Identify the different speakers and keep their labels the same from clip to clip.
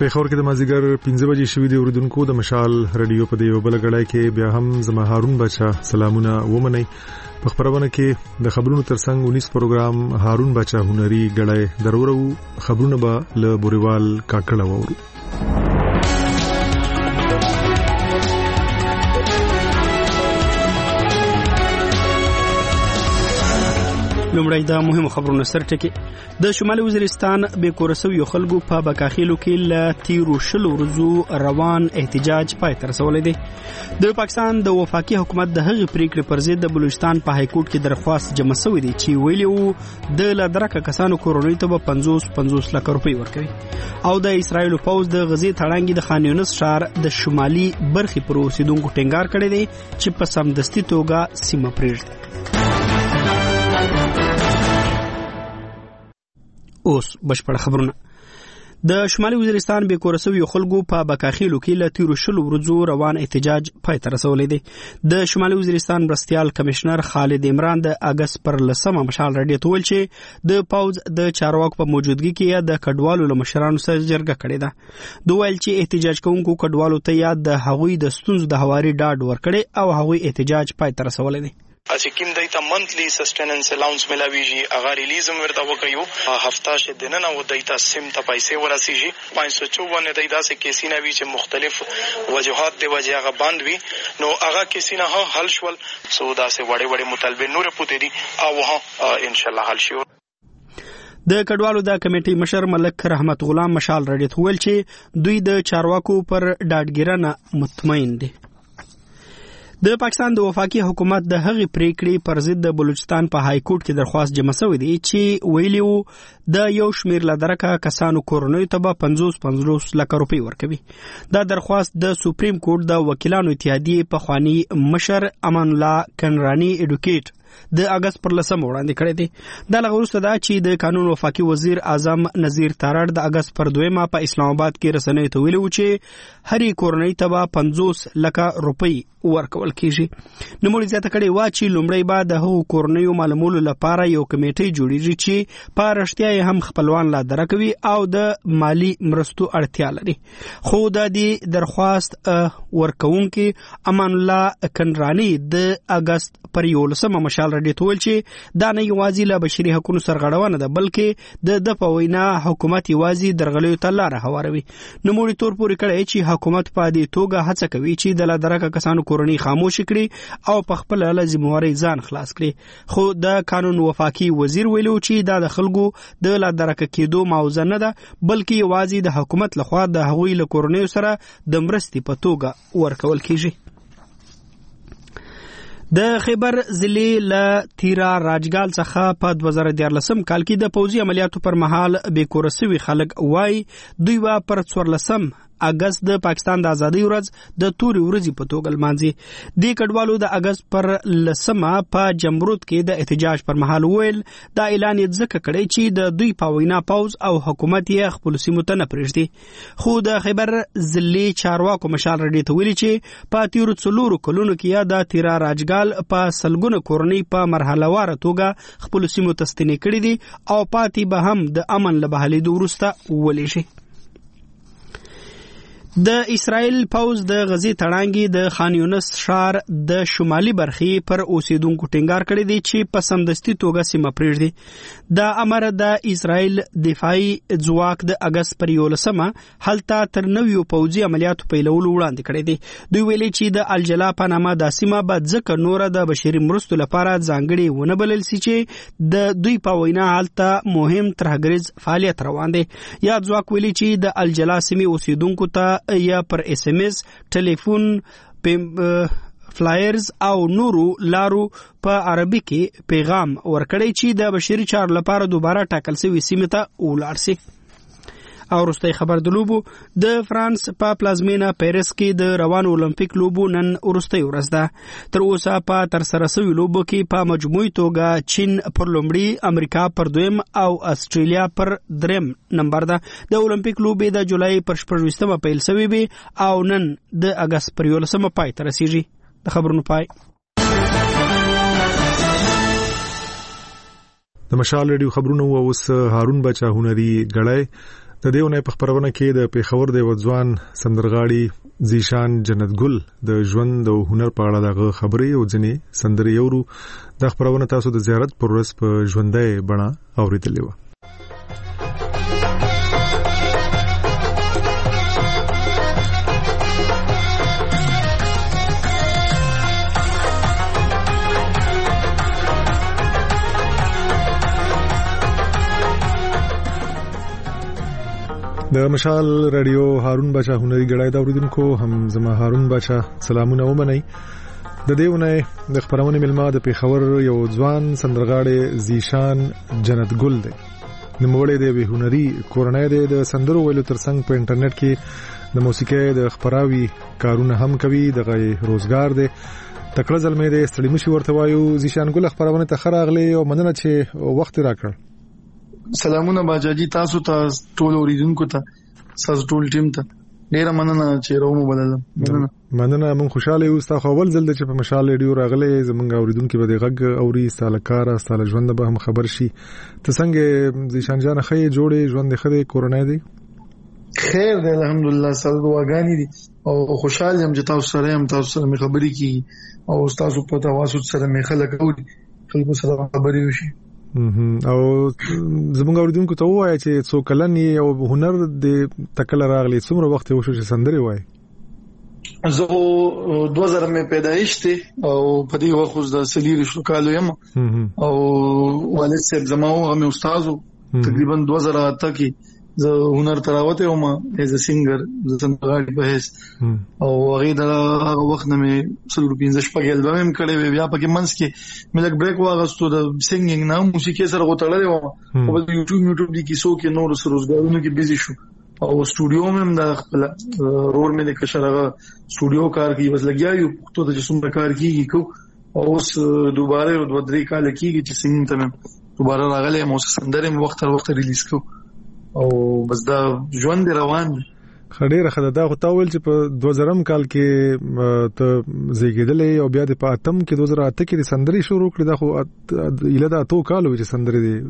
Speaker 1: پیښور کې د مازیګر 15 بجې شوې د اوریدونکو د مشال رادیو په دیو بل غړای کې بیا هم زما هارون بچا سلامونه ومني. په خبرونه کې د خبرونو ترڅنګ 19 پروګرام هارون بچا هنري غړای درورو خبرونه به له بوريوال کاکړه وورو.
Speaker 2: لومړی د مهمو خبرونو سرټکی. د شمالي وزیرستان به کورسو یو خلکو په بکاخیلو کې ل تیرو شلو ورځو روان احتجاج پای تر رسولې دي. د پاکستان د وفاقي حکومت د هغې پریکړې پر ضد د بلوچستان په های کورټ کې درخواست جمع شوی دی چې ویلي وو د لدرکه کسانو کورونی ته به 50 لک روپۍ ورکوي او د اسرایل پوز د غزې تړانګي د خان یونس شهر د شمالي برخې پر اوسیدونکو ټینګار کړی دی چې په سمدستي توګه سیمه پریږدي. اوس بشپړ خبرونه. د شمالي وزیرستان به کورسو یو خلکو په بکاخیلو کې ل تیرو شلو ورځو روان احتجاج پای ته رسولې دي. د شمالي وزیرستان مرستيال کمشنر خالد عمران د اگست پر لسمه مشال رادیو تول چې د پاوز د چارواکو په موجودګي کې د کډوالو له مشرانو سره جرګه کړې ده. دوی ویل چې احتجاج کوونکو کډوالو ته یاد د هغوی د ستونزو د هواري ډاډ ورکړي او هغوی احتجاج پای ته رسولې دي.
Speaker 3: چې کوم دایته منثلی سسټیننس الاونس ملاویږي هغه ریلیزم ورته وکيو هفته شه دننه و دایته سیم ته پیسې ورسیږي 554 دایته سه کیسینه وی چې مختلف وجوهات دی وجه هغه باند وی نو هغه کیسینه حل شول سودا سه وړي مطالبه نور پوتې دي او ان شاء الله حل شي.
Speaker 2: د کډوالو د کمیټې مشر ملک رحمت غلام مشال رډیت ویل چې دوی د چارواکو پر ډاډګیرنه مطمئن دي. د پاکستان د وفاقي حکومت د هغې پریکړې پر ضد د بلوچستان په های کورټ کې درخواست جمع شوی دی چې ویلي وو د یو شمیر لدرکه کسانو کورونی ته به 50 لک روپۍ ورکوي. دا درخواست د سپریم کورټ د وکیلانو اتحادیې په خوانی مشر امان الله کنرانی ایډوکیټ د اگست پر لسمه وړاندې کړی دی. دا لغوسته دا چې د قانون وفاقي وزیر اعظم نذیر تارړ د اگست پر 2 په اسلام آباد کې رسنیو ته ویلي و چې هرې کورنۍ ته به 50 لک روپۍ ورکول کیږي. نوموړي زیاته کړې وه چې لومړی به د هغو کورنیو معلومولو لپاره یو کمیټې جوړیږي چې په رښتیا یې هم خپلوان لا درکوي او د مالی مرستو اړتیا لري. خو د دې درخواست ورکوونکي امان الله کنرانی د اگست پر 11 مشال رډي تول چې دا نه یوازې له بشري حقوقو سرغړونه ده بلکې د په وینا حکومت یوازې درغلیو ته لاره هواروي. نوموړي تور پورې کړی چې حکومت په دې توګه هڅه کوي چې د لدرکه کسانو کورنۍ خاموش کړي او په خپل لازمواري ځان خلاص کړي. خو د قانون وفاقي وزیر ویلو چې دا د خلکو د لدرکه کېدو موضوع نه ده بلکې یوازې د حکومت لخوا د هغوی له کورنۍ سره د مرستې په توګه ورکول کیږي. د خیبر ضلع له تیرا راجګال څخه په 2014 کال کې د پوځي عملیاتو پر مهال بې کورسوي خلک وای دوی وا پر 14 اگست د پاکستان د ازادۍ ورځ د توري ورځې په توګه لمانځي. د کډوالو د اگست پر لسمه په جمرود کې د احتجاج پر مهال ویل دا اعلان یې ځکه کړی چې د دوی په وینا پوز او حکومت یې خپل سیمو ته نه پرېږدي. خو د خیبر ضلع چارواکو مشال رډي ته ویلي چې په تیرو 4 کلونو کې د تیرا راجګال په سلګونه کورنۍ په مرحله واره توګه خپل سیمو ته ستنې کړې دي او پاتې به هم د امن له بحالېدو وروسته ولې شي. د اسرائیل پوز د غزې تړانګي د خان یونس شهر د شمالي برخې پر اوسیدونکو ټینګار کړی دی چې په سمدستي توګه سیمه پرېږدي. دا امر د اسرائیل دفاعي ځواک د اگست پر 11 هلته تر نویو پوځي عملیاتو پیلولو وړاندې کړی دی. دوی ویلي چې د الجلا په نامه د سیمه به ځکه نوره د بشري مرستو لپاره ځانګړې ونه بلل سي چې د دوی په وینا هلته مهم ترهګریز فعالیت روان دی. یا ځواک ویلي چې د الجلا سیمې اوسیدونکو ته یا پر اس ام اس ټلیفون فلایرز او نورو لارو په عربي کې پیغام ورکړی چې د بشري چارو لپاره دوباره ټاکل شوی سیمه ته ولاړ شي. او وروستۍ خبر د لوبو د فرانس په پلازمینه پیرس کې د روان اولمپیک لوبو نن وروستۍ ورځ ده. تر اوسه په ترسره شویو لوبو کې په مجموعي توګه چین پر لومړي، امریکا پر 2 او استرالیا پر 3 نمبر ده. د اولمپیک لوبې د جولای پر 14 پیل شوې وي او نن د اگست پر 11 پای ته رسیږي. د خبرونو پای.
Speaker 1: د مشال ریډیو خبرونه اوس هارون بچا هنري غړای د دې ونې په خبرونه کې د پیښور د وځوان سندرغاړي زیشان جنت ګل د ژوند او هنر په اړه دغه خبرې او ځنې سندرې یورو د خبرونه تاسو د زیارت پر ورځ په ژوندۍ بڼه اوریدلې و. د مشال رادیو هارون بچا هنري غړای دا اوریدونکو هم زما هارون بچا سلامونه ومنئ. د دیونه د خبرونه ملما د پیښور یو ځوان سندرغاړي زیشان جنت ګل دی. نوموړی دی به هنري کورنۍ دی د سندرو ویلو ترڅنګ په انټرنیټ کې د موسیقۍ د خبراوي کارونه هم کوي، د روزګار دی. تکړه ځلمې دی ستړي مشي ورته وایو. زیشان ګل خبرونه ته خراغلي او مننه چې وخت راکړ.
Speaker 4: سلامونه باجاجي تاسو ته ټول اوریدونکو ته تاسو ټول ټیم ته ډیره مننه چې راومو بلل.
Speaker 1: مننه مون خوشاله یو تاسو اول ځل چې په مشال ریډیو راغلي زمونږ اوریدونکو به د غږ اوري سالکار ستاله ژوند به هم خبر شي. ته څنګه زیشان جان خې جوړې ژوند خې کورونای دی؟
Speaker 4: خیر دی الحمدلله سره دعاګانې دي او خوشاله يم چې تاسو سره هم تاسو سره مې خبرې کی او تاسو په تواصل سره مې خلک اوري خلکو سره خبرې وشي.
Speaker 1: او زمونږ اوریدونکو ته وایي چې څو کلن او هنر د تکل راغلی څومره وخت وشو چې سندري وایي؟
Speaker 4: زه 2000 مې پیدایش ته او په دې وخت د سلیری شو کالو یم او والد صاحب زماو هم استادو تقریبا 2008 کې زه هنر تراوته وم ایز ا سینگر زه سندرغاړي په هیڅ او هغه د هغه وخت نه مې څلور 15 شپږ البم هم کړی بیا پکې منځ کې مې لګ بریک واغستو د سینګینګ نه موسیقي سره غوتړلې و او په یوټیوب کې کیسو کې نور سره روزګارونو کې بیزی شو او سټوډیو مې د خپل رول مې د کشرغه سټوډیو کار کوي بس لګیا یو پښتو د څومره کار کیږي کو او اوس دوباره یو 2-3 کال کېږي چې څنګه ته دوباره راغلی مو سندره وخت تر وخت ریلیز کو او بس دا ژوند روان دی.
Speaker 1: خډيره خدای دا خو تاول چې په 2000 کال کې ته زیږیدلې او بیا د پاتم کې 2008 کې سندري شروع کړې دا خو اله دا تو کالو چې سندري دی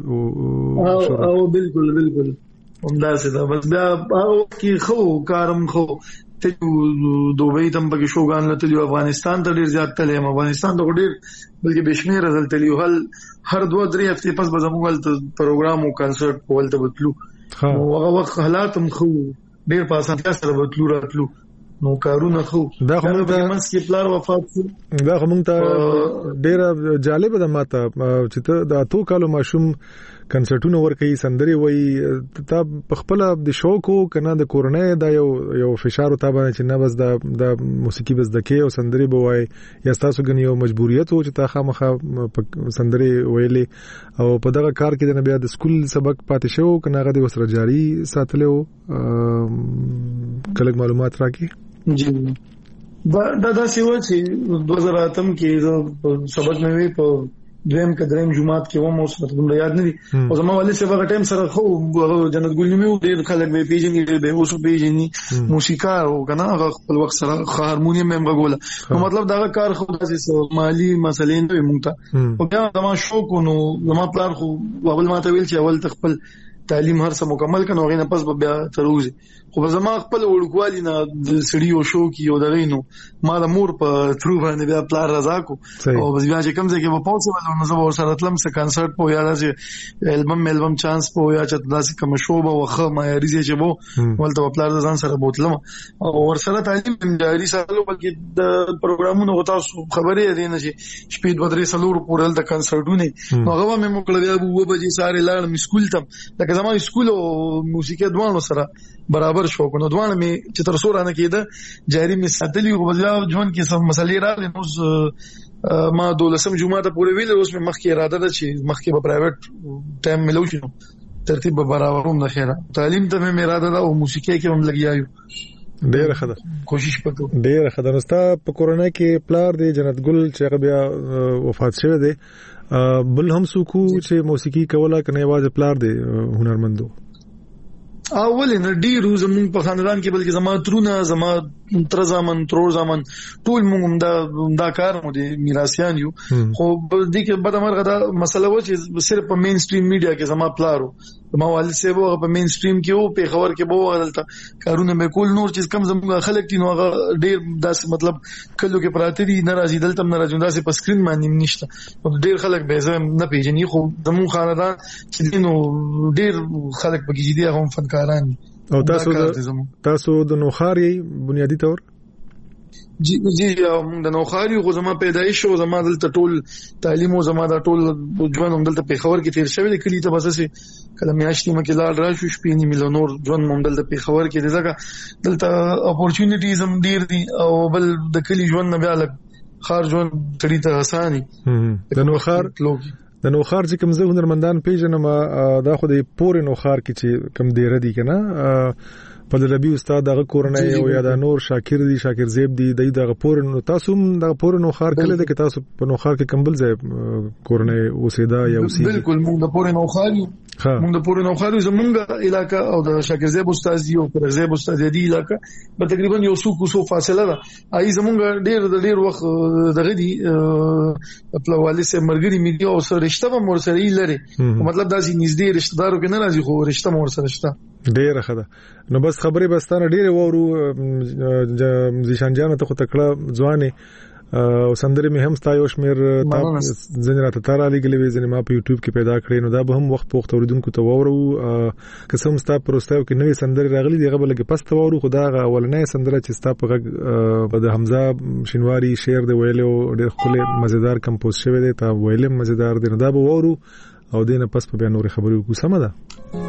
Speaker 4: او بالکل همداسې دا بس بیا او کې خو کارم خو ته دوبۍ تم پکې شوګان لته افغانستان ته ډیر زیات تلم افغانستان ته ډیر بلکې بشمیر رزل تلیو هر 2-3 هفته پس به زموږ پروګرام او کنسرت په ولته بتلو او هغه وخت حالاتم خو ډیر په اسانه سره بتلو راتلو نو کارونه خو
Speaker 1: دا کومه
Speaker 4: منځ کې پلار وفات شو.
Speaker 1: دا کومه ته ډیر جالب ده ماته چې ته د اتو کالو ماشوم کنسرټونه ورکې سندري وای ته په خپل د شوق کنه د کورنۍ دا یو فشار ته باندې چې نه بس د موسیقي بس دکې او سندري بوای یا تاسو غنی یو مجبوریت او چې تا خامخه سندري ویلې او په دغه کار کې د بیا د سکول سبق پاتې شو کنه غدي وسره جاری ساتلو کله معلومات راکې
Speaker 4: جی دا سیوا چې 2008 کې سبق مې وی په دویم کدریم جمعات کې و مو څه ته یاد نه دي او زموږ والد صاحب هغه ټایم سره خو جنت ګل نیمه ډېر خلک به پیژني به اوس پیژني موسیقار او کنه هغه خپل وخت سره هارمونیم هم غوړل نو مطلب دا کار خو داسې مالی مسلې نه مونږ او بیا زموږ شوق نو زموږ پلان خو اول ماته ویل چې اول تخپل تعلیم هر څه مکمل کړو غینه پس بیا تروزي خو زما خپل وړوکوالي نه د سړیو شو کې یو دغینو ما د مور په ترو باندې بیا پلان رضا کو او بس بیا چې کوم ځای کې په پوسټ نو زه ورسره تلم څه کنسرت په یا داسې البم چانس په یا چې داسې کوم شو به وخه ما یاري چې وو ولته پلان ځان سره بوتلم او ورسره تعلیم جاری سره بلکې د پروګرامونو تاسو خبرې دي نه چې شپې 2-3 سلور پورل د کنسرټونه نو هغه مې موکل بیا وو بجې ساره لاړم سکول ته لکه زما سکول او موسیقي دوانو سره برابر شو کو نو دوانه می چې تر سور نه کېده جاری می ساتلی او بیا ژوند کې سم مسلې راغلي نو ما 12 جمعه ته پورې ویل اوس می مخکې اراده ده چې مخکې په پرایویټ ټایم ملو شي ترتیب به برابروم نه خیره تعلیم ته می اراده ده او موسیقي کې هم لګیایو
Speaker 1: ډیر خدای
Speaker 4: کوشش وکړو
Speaker 1: ډیر خدای نستا په کورونا کې پلار دی جنت ګل چې بیا وفات شوه دی بل هم سوکو چې موسیقي کوله کنه واځ پلار دی هنرمندو
Speaker 4: اول نه ډیرو زمون په خاندان کې بلکې زما ترونه زما تر زمان ترور زمان ټول موږ دا کار مو دي میراثیان یو خو د دې کې بد مرغه دا مسله و چې صرف په مین سټریم میډیا کې زما پلارو ما والد صاحب هغه په مین سټریم کې وو په خبر کې بو غلطه کارونه مې کول نور چې کم زموږ خلک دي نو هغه ډیر داس مطلب کلو کې پراته دي ناراضي دلته ناراضي داسې په سکرین باندې نشته ډیر خلک به زه نه پیژني خو زموږ خاندان چې نو ډیر خلک په کې دي هغه فنکاران
Speaker 1: تاسو د نوخاري بنیادی تور
Speaker 4: جی د نوخاري خو زما پیدایش او زما دلته ټول تعلیم او زما د ټول ژوند هم دلته په خبر کې تیر شوی د کلی ته بس سه کله میاشتې مکه لال راشو شپې نیمه نور ژوند هم دلته په خبر کې دي ځکه دلته اپورچونټیز هم ډیر دي او بل د کلی ژوند نه بیا الګ خار ژوند ټړي ته اساني
Speaker 1: د نوخار چې کوم زه هنرمندان پیژنم دا خو د پور نوخار کې چې کوم دی ردی کنه په لبي استاد دغه کورنۍ او یا د نور شاکر زیب دی دغه پور نو تاسو دغه پور نو خار کله د تاسو په نو خار کې کمبل ځای کورنۍ اوسېدا یا اوسې
Speaker 4: بالکل موږ د پور نو خاري زمونږ علاقہ او د شاکر زیب استاد دی او پر زیب استاد دی علاقہ په تقریبا یو سو فاصله ده ای زمونږ ډیر وخت دغه دی خپل والد سره مرګري میډیا او سره رشتہ به مور سره لري مطلب دا چې نږدې رشتہ دارو کې نه راځي خو رشتہ مور سره شته
Speaker 1: ډیر خدا نو بس خبرې بستانه ډیر وورو زیشان جان ته خو تکړه ځوانه او سندري مې هم ستایو شمیر ځنه راته تار علی ګلوي ځنه ما په یوټیوب کې پیدا کړې نو دا به هم وخت پوښت اوریدونکو ته وورو قسم ستا پروستاو کې نوې سندري راغلي دی غبل کې پست وورو خدا اولنې سندره چې ستا په د حمزه شینواری شعر دی ویلو ډیر خپل مزیدار کمپوز شوی دی تا ویلم مزیدار دی نو دا به وورو او دینه پس په نور خبرو کو سم ده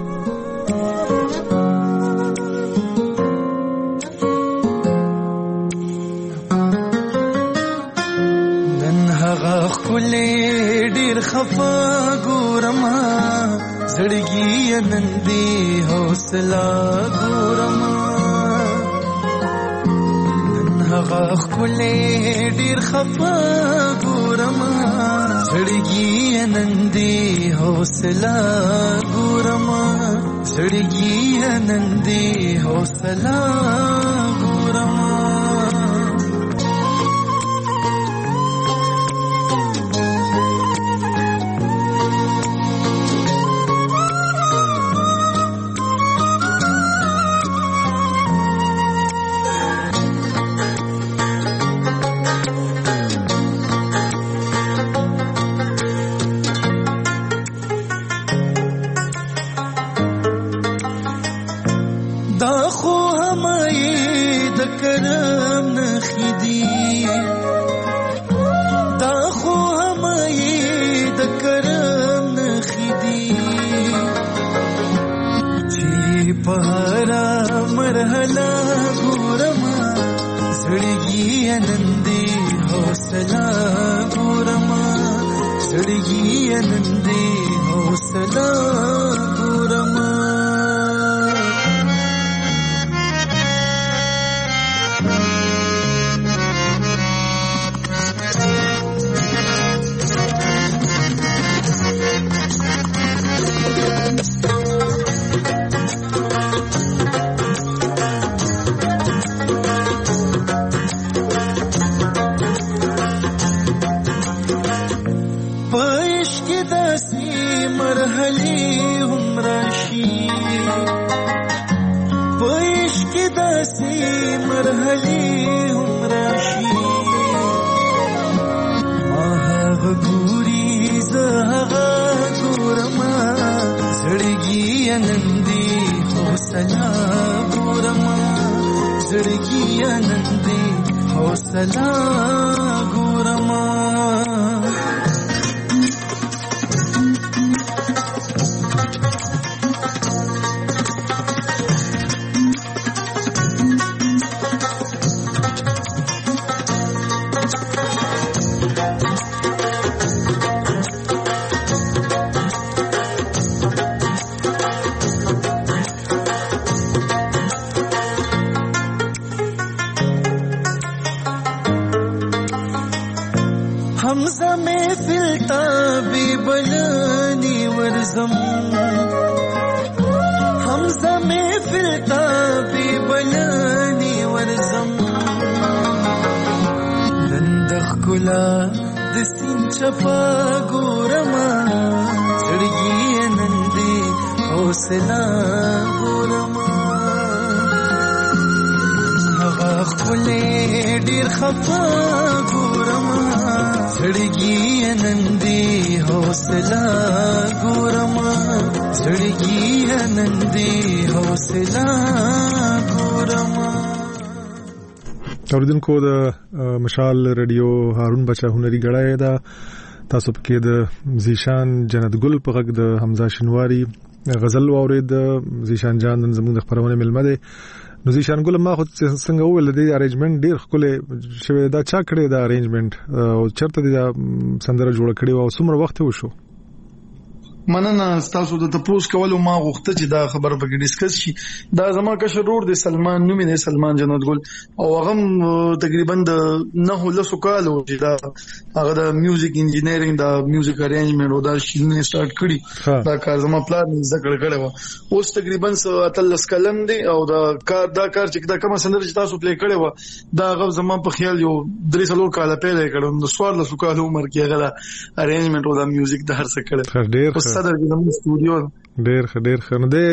Speaker 5: خلې ډېر خفا ګورما زړګي نندي حوصله ګورما نن هغه خلې ډېر خفا ګورما زړګي نندي حوصله ګورما زړګي نندي حوصله ګورما حوصله ګورم هغه خپل ډیر خفه ګورم زړګي نن دې حوصله ګورم زړګي نن دې حوصله ګورم.
Speaker 1: اوریدونکو د مشال رادیو هارون بچا هنري غړای دا تاسو پکې د زیشان جنت ګل په غږ د حمزه شینواری غزل واورید. زیشان جان نن زموږ د خبرونه ملمه ده. نو زیشان ګل ما خو څنګه ویل د ارینجمنت ډیر خپل شوی دا چا کړی دا ارینجمنت او چرته دا سندره جوړ کړی او څومره وخت وشو؟
Speaker 4: مننه تاسو د تپوس کولو ما غوښته چې دا خبر به ډیسکس شي. دا زما کشر رور دی سلمان نومې دی سلمان جنت ګل او هغه تقریبا د 9 کالو چې دا هغه د میوزیک انجینیرینګ دا میوزیک ارینجمنت او دا شینه سٹارټ کړی دا کار زما پلان ذکر کړو. اوس تقریبا 13 کلن دی او دا کار چې دا کوم سندره چې تاسو پلی کړو دا هغه زما په خیال یو 3 کال پیدا کړو. نو 14 کال عمر کې هغه ارینجمنت او دا میوزیک د هر څه کړو. صدر د استودیو
Speaker 1: ډېر خنه ده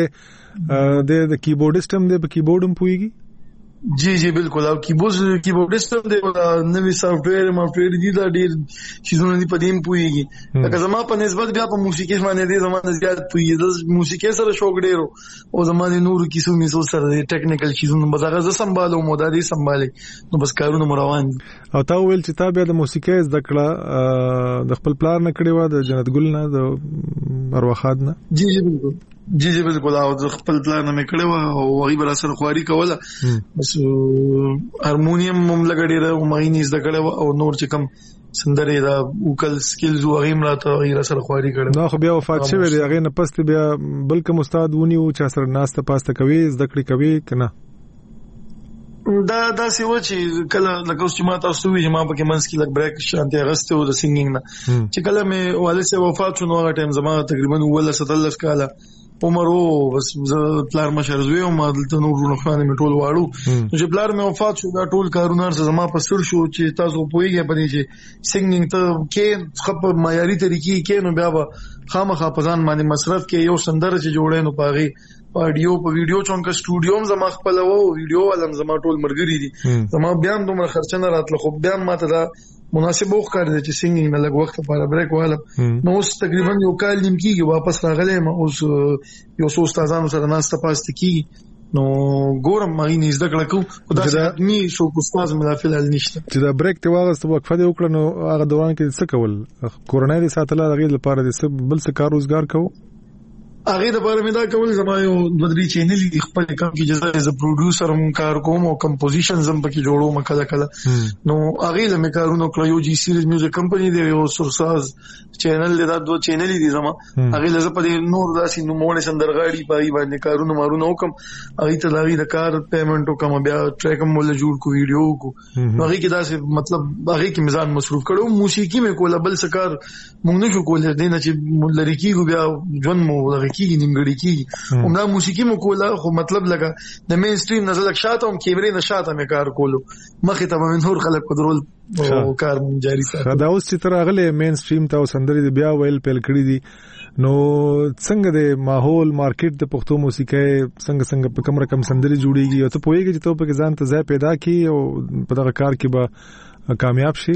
Speaker 1: د کیبورډست هم د کیبورډ هم پويږي.
Speaker 4: جی بالکل او کیبورډست هم د نوې سافټویر دي دا ډېر شیزونه دي پدیم پويږي. لکه زما په نسبت بیا په موسیقي باندې دي زمانه زیات پويږي. د موسیقي سره شوق ډېر او زمانه نور کیسو میسو سره ټیکنیکل شیزونه بزاغه ز سمبالو مودادي سمبالي نو بس کارونه روان دي.
Speaker 1: او تا ویل چې تا بیا د موسیقي زده کړه د خپل پلان نه کړی و د جنت ګل نه د ارواخاد نه؟
Speaker 4: جی بالکل او خپل پلان مې کړو او هغه بل سره خواري کوله بس هارمونیم هم لګړې او ماینې زده کړو او نور چې کم سندره دا وکل سکلز او هغه مراته غیر سره خواري کړو.
Speaker 1: نو خو بیا وفات شوی دی هغه نه پست بیا بلکې استاد ونیو چې سره ناسته پاسته کوي زده کړې کوي کنه
Speaker 4: دا سیو چې کله لکه اوس چې ما تاسو وی چې ما پکې منځ کې لګ بریک شانتي اغسته او د سنگینګ نه چې کله مې والد سه وفات شو نو هغه ټایم زما تقریبا 17 کاله عمر او بس پلار مشر زوی او ما دلته نور نو خانه می ټول واړو چې پلار مې وفات شو دا ټول کارونه زما په سر شو چې تاسو پوهیږئ پدې چې سنگینګ ته کې خپ معیاري طریقې کې نو بیا خامخا پزان باندې مصرف کې یو سندره چې جوړې نو پاغي اډیو په ویډیو چونکه سټوډیو زما خپل وو ویډیو ولم زما ټول مرګري دي زما بیان دومره خرچنه راتله خو بیان ماته دا مناسب وکړ دي چې سنگینګ نه لګ وخت لپاره بریک واله نو اوس تقریبا یو کال نیم کېږي واپس راغلم اوس یو څو استادانو سره ناسته پاسته کېږي نو ګورم ما یې زده کړم خو دا ني شو استاد مې فل نشته
Speaker 1: چې دا بریک ته واغسته وقفه دی وکړ نو هغه دوران کې څه کول کورونای دي ساتله هغه لپاره د بل څه کار روزګار کوو
Speaker 4: هغه د باره مې دا کول زما یو بدري چینل دی خپل کار کې جزا از پروډوسر هم کار کوم او کمپوزیشنز هم پکې جوړوم کله نو هغه له مې کارونه کړو یو جی سیریز میوزیک کمپنی دی یو سرساز چینل دی دا دوه چینل دي زما هغه له په نور داسې نو مونږ سندرغاړي پای باندې کارونه مارونه وکم هغه ته لاغي د کار پیمنټ وکم بیا ټریک هم ول جوړ کو ویډیو کو هغه کې داسې مطلب هغه کې میزان مصروف کړو موسیقي مې کوله بل څه کار مونږ نه شو کولای دینه چې لری کیږي بیا ژوند مو کیږي نیمګړی کیږي همدا موسیقي مو کوله خو مطلب لګا د مین سټریم نزل شاته هم کیمرې نه شاته مې کار کولو مخه ته من نور خلک په درول او کار جاری ساتي
Speaker 1: دا اوس چې تر اغله مین سټریم ته سندري بیا ویل پیل کړی دي نو څنګه د ماحول مارکیټ د پښتو موسیقي څنګه په کوم رقم سندري جوړیږي او ته پوهیږي چې ته په ځان ته ځای پیدا کی او په دغه کار کې به کامیاب شي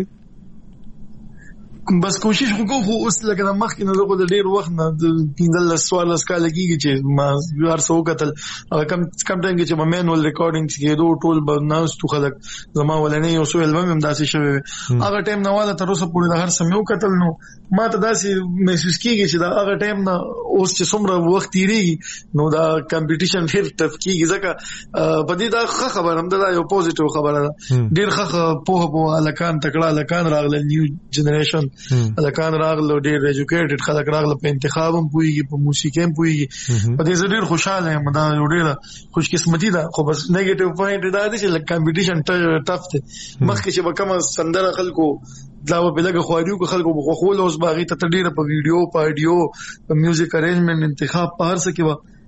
Speaker 4: بس کوشش وکړو خو اوس لکه د مخ کې نه لګو د ډیر وخت نه د 15 کال کېږي چې ما هر څو قتل کم ټایم کې چې ما مینول ریکارډینګز کېدو ټول بناس تو خلک زما ولنې یو څو البم هم داسې شوی هغه ټایم نه واده تر اوسه پورې د هر سمو قتل نو ما ته داسې محسوس کېږي چې دا هغه ټایم نه اوس چې څومره وخت تیریږي نو دا کمپټیشن ډیر ټف کېږي ځکه په دې دا خبره هم دا یو پوزټیو خبره ده ډیر په الکان تکړه الکان راغله نیو جنریشن الکان راغله ډیر ایجوکیټډ خلک راغله په انتخاب هم پويږي په موسیقي هم پويږي په دې ډیر خوشاله یم دا ډیر خوش قسمتي ده خو بس نیگیټیو پوینټ دا دی چې کمپټیشن ټف دی مخکې چې به کوم سندره خلکو دا په لګه خواريو کو خلکو خو له اوس باغی ته ډیره په ویډیو په اډیو په میوزیک ارینجمنت انتخاب په هر څه کې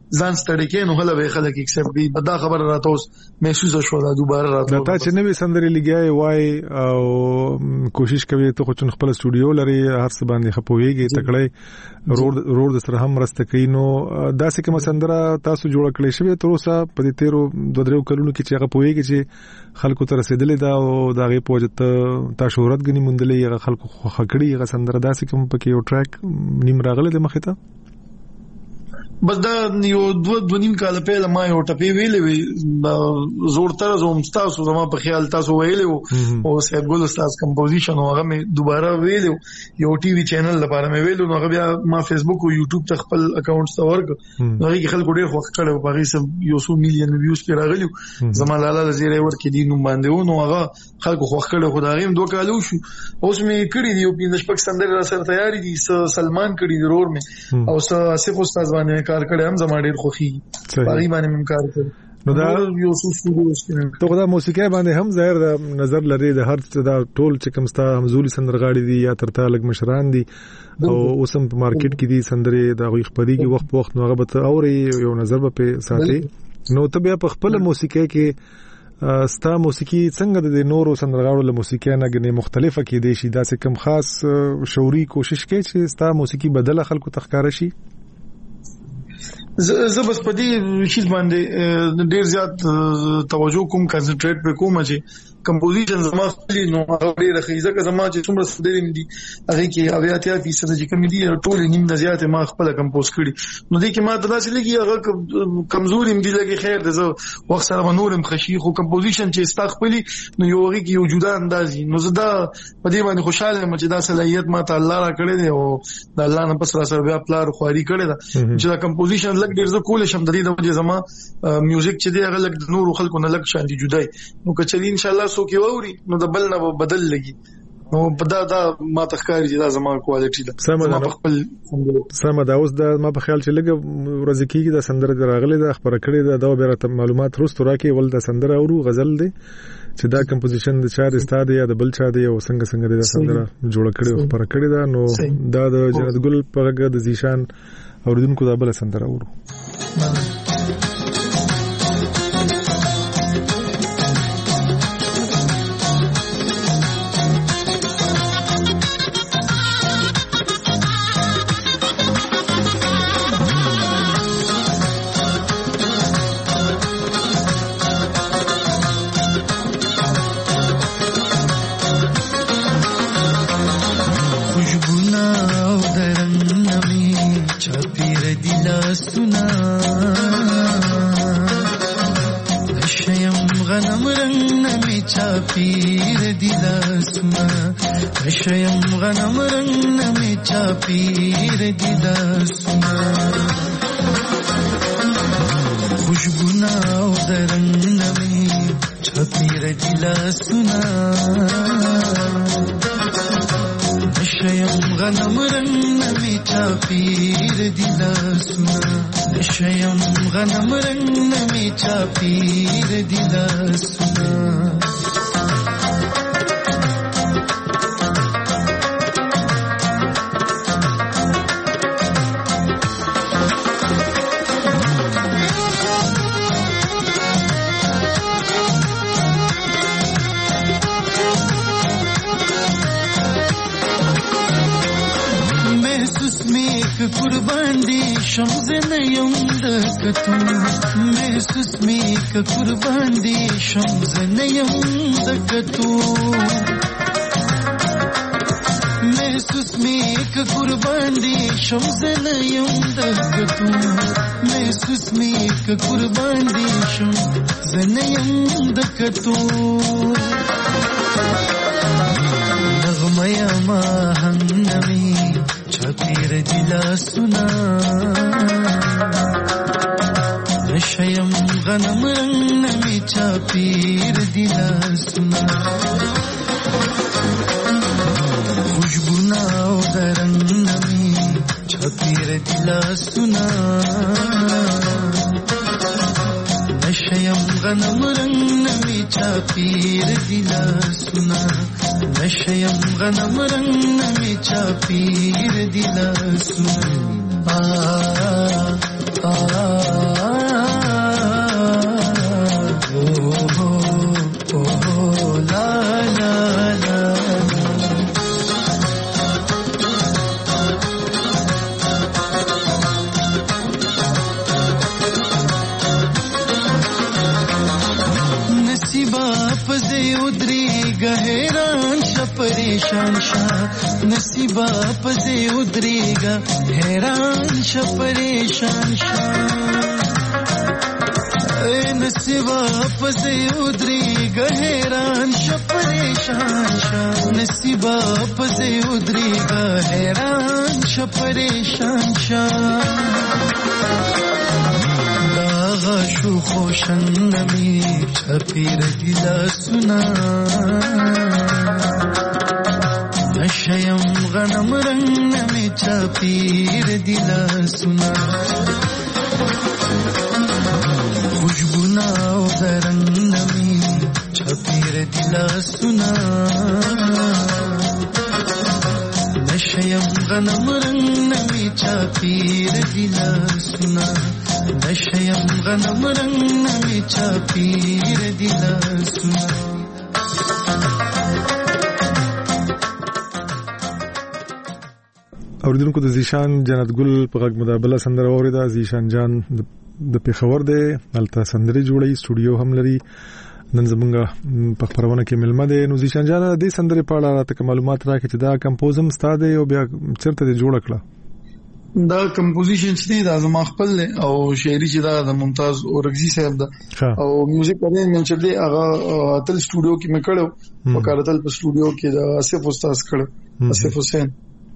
Speaker 4: ځان ستړی کې نو هله به خلک ایکسپټ کوي. بدا خبر راته اوس محسوس شو دا دوباره راته
Speaker 1: دا چې نوې سندري لګیای وای او کوشش کوي ته خو چون خپل سټوډیو لري هر څه باندې خپويږي تکړه روډ سره هم راسته کوي. نو دا څه کوم سندره تاسو جوړ کړی شوی تر اوسه په دې 13 کلونو کې چې هغه پويږي چې خلکو ته رسیدلې دا او دا غي پوجت تا شهرت غني مونډلې هغه خلکو خکړی هغه سندره دا څه کوم پکې یو ټریک نیم راغله د مخه ته
Speaker 4: بس دا یو 2.5 کال په ما یو ټپی ویلې زور تر زوم تاسو زما په خیال تاسو ویلې او سید ګل استاد کمپوزیشن او هغه مې دوباره ویلې یو ټي وي چینل لپاره مې ویلو نو بیا ما فیسبوک او یوټیوب ته خپل اکاونټ ته ورک نو هغه خلکو ډېر خوښ کړو په هغه سم یو 100 میلیون ویوز پر راغلی زما لاله زیره ورکې دي نو باندې نو هغه خلکو خوښ کړو خدای هم 2 کالو شو اوس مې کړی دی په نشپک سندر را سره تیاری دي سلمان کړی ضرور مې او آصف استاد باندې کار کړی هم زما ډیر خوخي باغی باندې من کار کړ نو دا یو څه سټوډیوز کې
Speaker 1: ته خدای موسیقي باندې هم ظاهر نظر لري د هر څه دا ټول چې کومستا همزولي سندرغاړي دي یا ترته لګ مشران دي او اوسم په مارکیټ کې دي سندري دا غوي خپدي کې وخت نو هغه به اوري یو نظر به ساتي نو ته بیا په خپل موسیقي کې ستا موسیقي څنګه د نورو سندرغاړو له موسیقي نه غني مختلفه کې دي شي دا څه کم خاص شعوري کوشش کوي چې ستا موسیقي بدله خلکو تخکار شي
Speaker 4: زه بس په دې شی باندې ډیر زیات توجه کوم کنسنټریټ وکوم چې کمپوزیشن زما خپل نو هغه ډیره خیزه که زما چې څومره سندرې دي هغه کې 80% چې کوم دي ټول نیم د زیات ما خپل کمپوز کړي نو دې کې ما تداسې لګي هغه کمزوري دي لګي خیر د وخت سره نورم خشي خو کمپوزیشن چې ستا خپل نو یو هغه کې یو جدا اندازي نو زه دا په دې باندې خوشاله یم چې دا صلاحیت ما ته الله را کړی دی او د الله نه پس را سره بیا پلار خواري کړی دا چې دا کمپوزیشن لګ ډیر زه کول شم د دې د وجه زما میوزیک چې دی هغه لګ د نورو خلکو نه لګ شان دي جدای نو کچې ان شاء الله سو کې ووري نو د بل نه بدل لګي نو دا ما تخکاری چې دا زما کوالټی ده
Speaker 1: ما خپل سم دا اوس دا ما په خیال چې لګ ورځ کېږي دا سندره راغلي دا خبره کړې دا به معلومات روستو راکې ول دا سندره اورو غزل دی چې دا کمپوزیشن د چا د استاد یا د بل چا دی او څنګه دا سندره جوړ کړې او خبره کړې دا نو دا د جنت ګل په غږ د زیشان اوریدونکو دا بل سندره اورو
Speaker 5: پیر دیلا سنا شیم غنم رنگ نمی چا پیر دیلا سنا خوشبونا او درنگ نمی چا پیر دیلا سنا شیم غنم رنگ نمی چا پیر دیلا سنا شیم غنم رنگ نمی چا پیر دیلا سنا قربان دی شمز نیم دکتو محسوس می که قربان دی شمز نیم دکتو محسوس می که قربان دی شمز نیم دکتو محسوس می که قربان دی شمز نیم دکتو نغمه ما هنمی چاپیر دیلا سنا نشیم غنم رنگ نمی چاپیر دیلا سنا خوشبونا او درنگ نمی چاپیر دیلا سنا نشیم غنم رنگ نمی چاپیر دیلا سنا نشیم غنم رنگ نمی چاپیر دیلا سنا پریشان شاه نصیبا پزې ودرېګا حیران شه پریشان شاه نصیبا پزې ودرېګا حیران شه پریشان شاه نصیبا پزې ودرېګا حیران شه پریشان شاه شو خوشن نمی چپیر دیلا سنا نشیم غنم رنگ نمی چپیر دیلا سنا خوشبونا و درنگ نمی چپیر دیلا سنا نشیم غنم رنگ نمی چپیر دیلا سنا نشیم غنم رنگ نمی چپیر دیلا سنا
Speaker 1: اوریدونکو د زیشان جنت ګل په غږ مدابله سندره اوریده. زیشان جان د پیښور دی، هلته سندري جوړي سټوډیو هم لري. نن زمونږ په خبرونه کې ملمه دی. نو زیشان جان د سندري په اړه راته معلومات راکړي چې دا کمپوزم ستاده او بیا چیرته دی جوړ کړه؟
Speaker 4: دا کمپوزیشن چې دا زما خپل او شاعري چې دا د ممتاز اورغزي صاحب دا او میوزیک پرې من چې دی هغه تل سټوډیو کې مې کړو وکالتل په سټوډیو کې د اسف استاد کړو اسف حسین.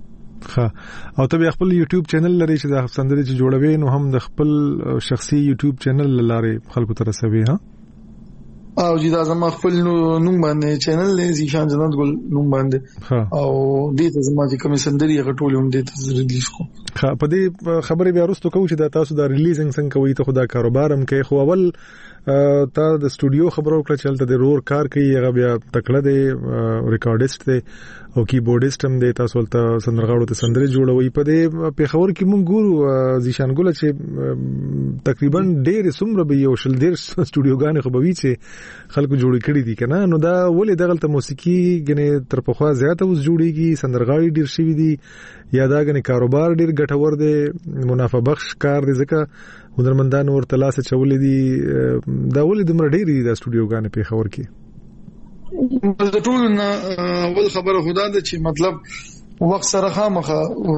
Speaker 1: او ته خپل یوټیوب چینل لري چې د سندري چې جوړوي نو هم د خپل شخصي یوټیوب چینل لاره خلکو ته رسوي ها؟
Speaker 4: او چې دا زما خپل نوم باندې چینل لري زیشان جنت ګل نوم باندې او دې ته زما چې کوم سندري غټول هم دې ته ریلیز کو.
Speaker 1: په دې خبرې بیا وروسته کوم چې دا تاسو دا ریلیزینګ څنګه کوي ته خدا کاروبار هم کوي خو اول تا د سټوډیو خبرو کړ چلته د رور کار کوي هغه بیا تکړه دی ریکارډیست دی او کیبورډیست هم دی تاسو ته سندرغاړو ته سندري جوړوي. په دې پیښور کې مونږ ګورو زیشان ګل چې تقریبا ډېر سمره به یو شل ډېر سټوډیوګان خو به وی چې خلکو جوړ کړی دي کنه. نو دا ولې دغلت موسیقي غنه تر په خوا زیاته اوس جوړیږي سندرغاړي ډېر شوی دي یا دا غنه کاروبار ډېر ګټور دی منافع بخش کار دی ځکه هنرمندان ورته لاس چولې دي دا ولې دمر ډېر دي د سټوډیوګان په خبر کې؟
Speaker 4: د ټول نه ول خبره خدا ده چې مطلب وخت سره خامخه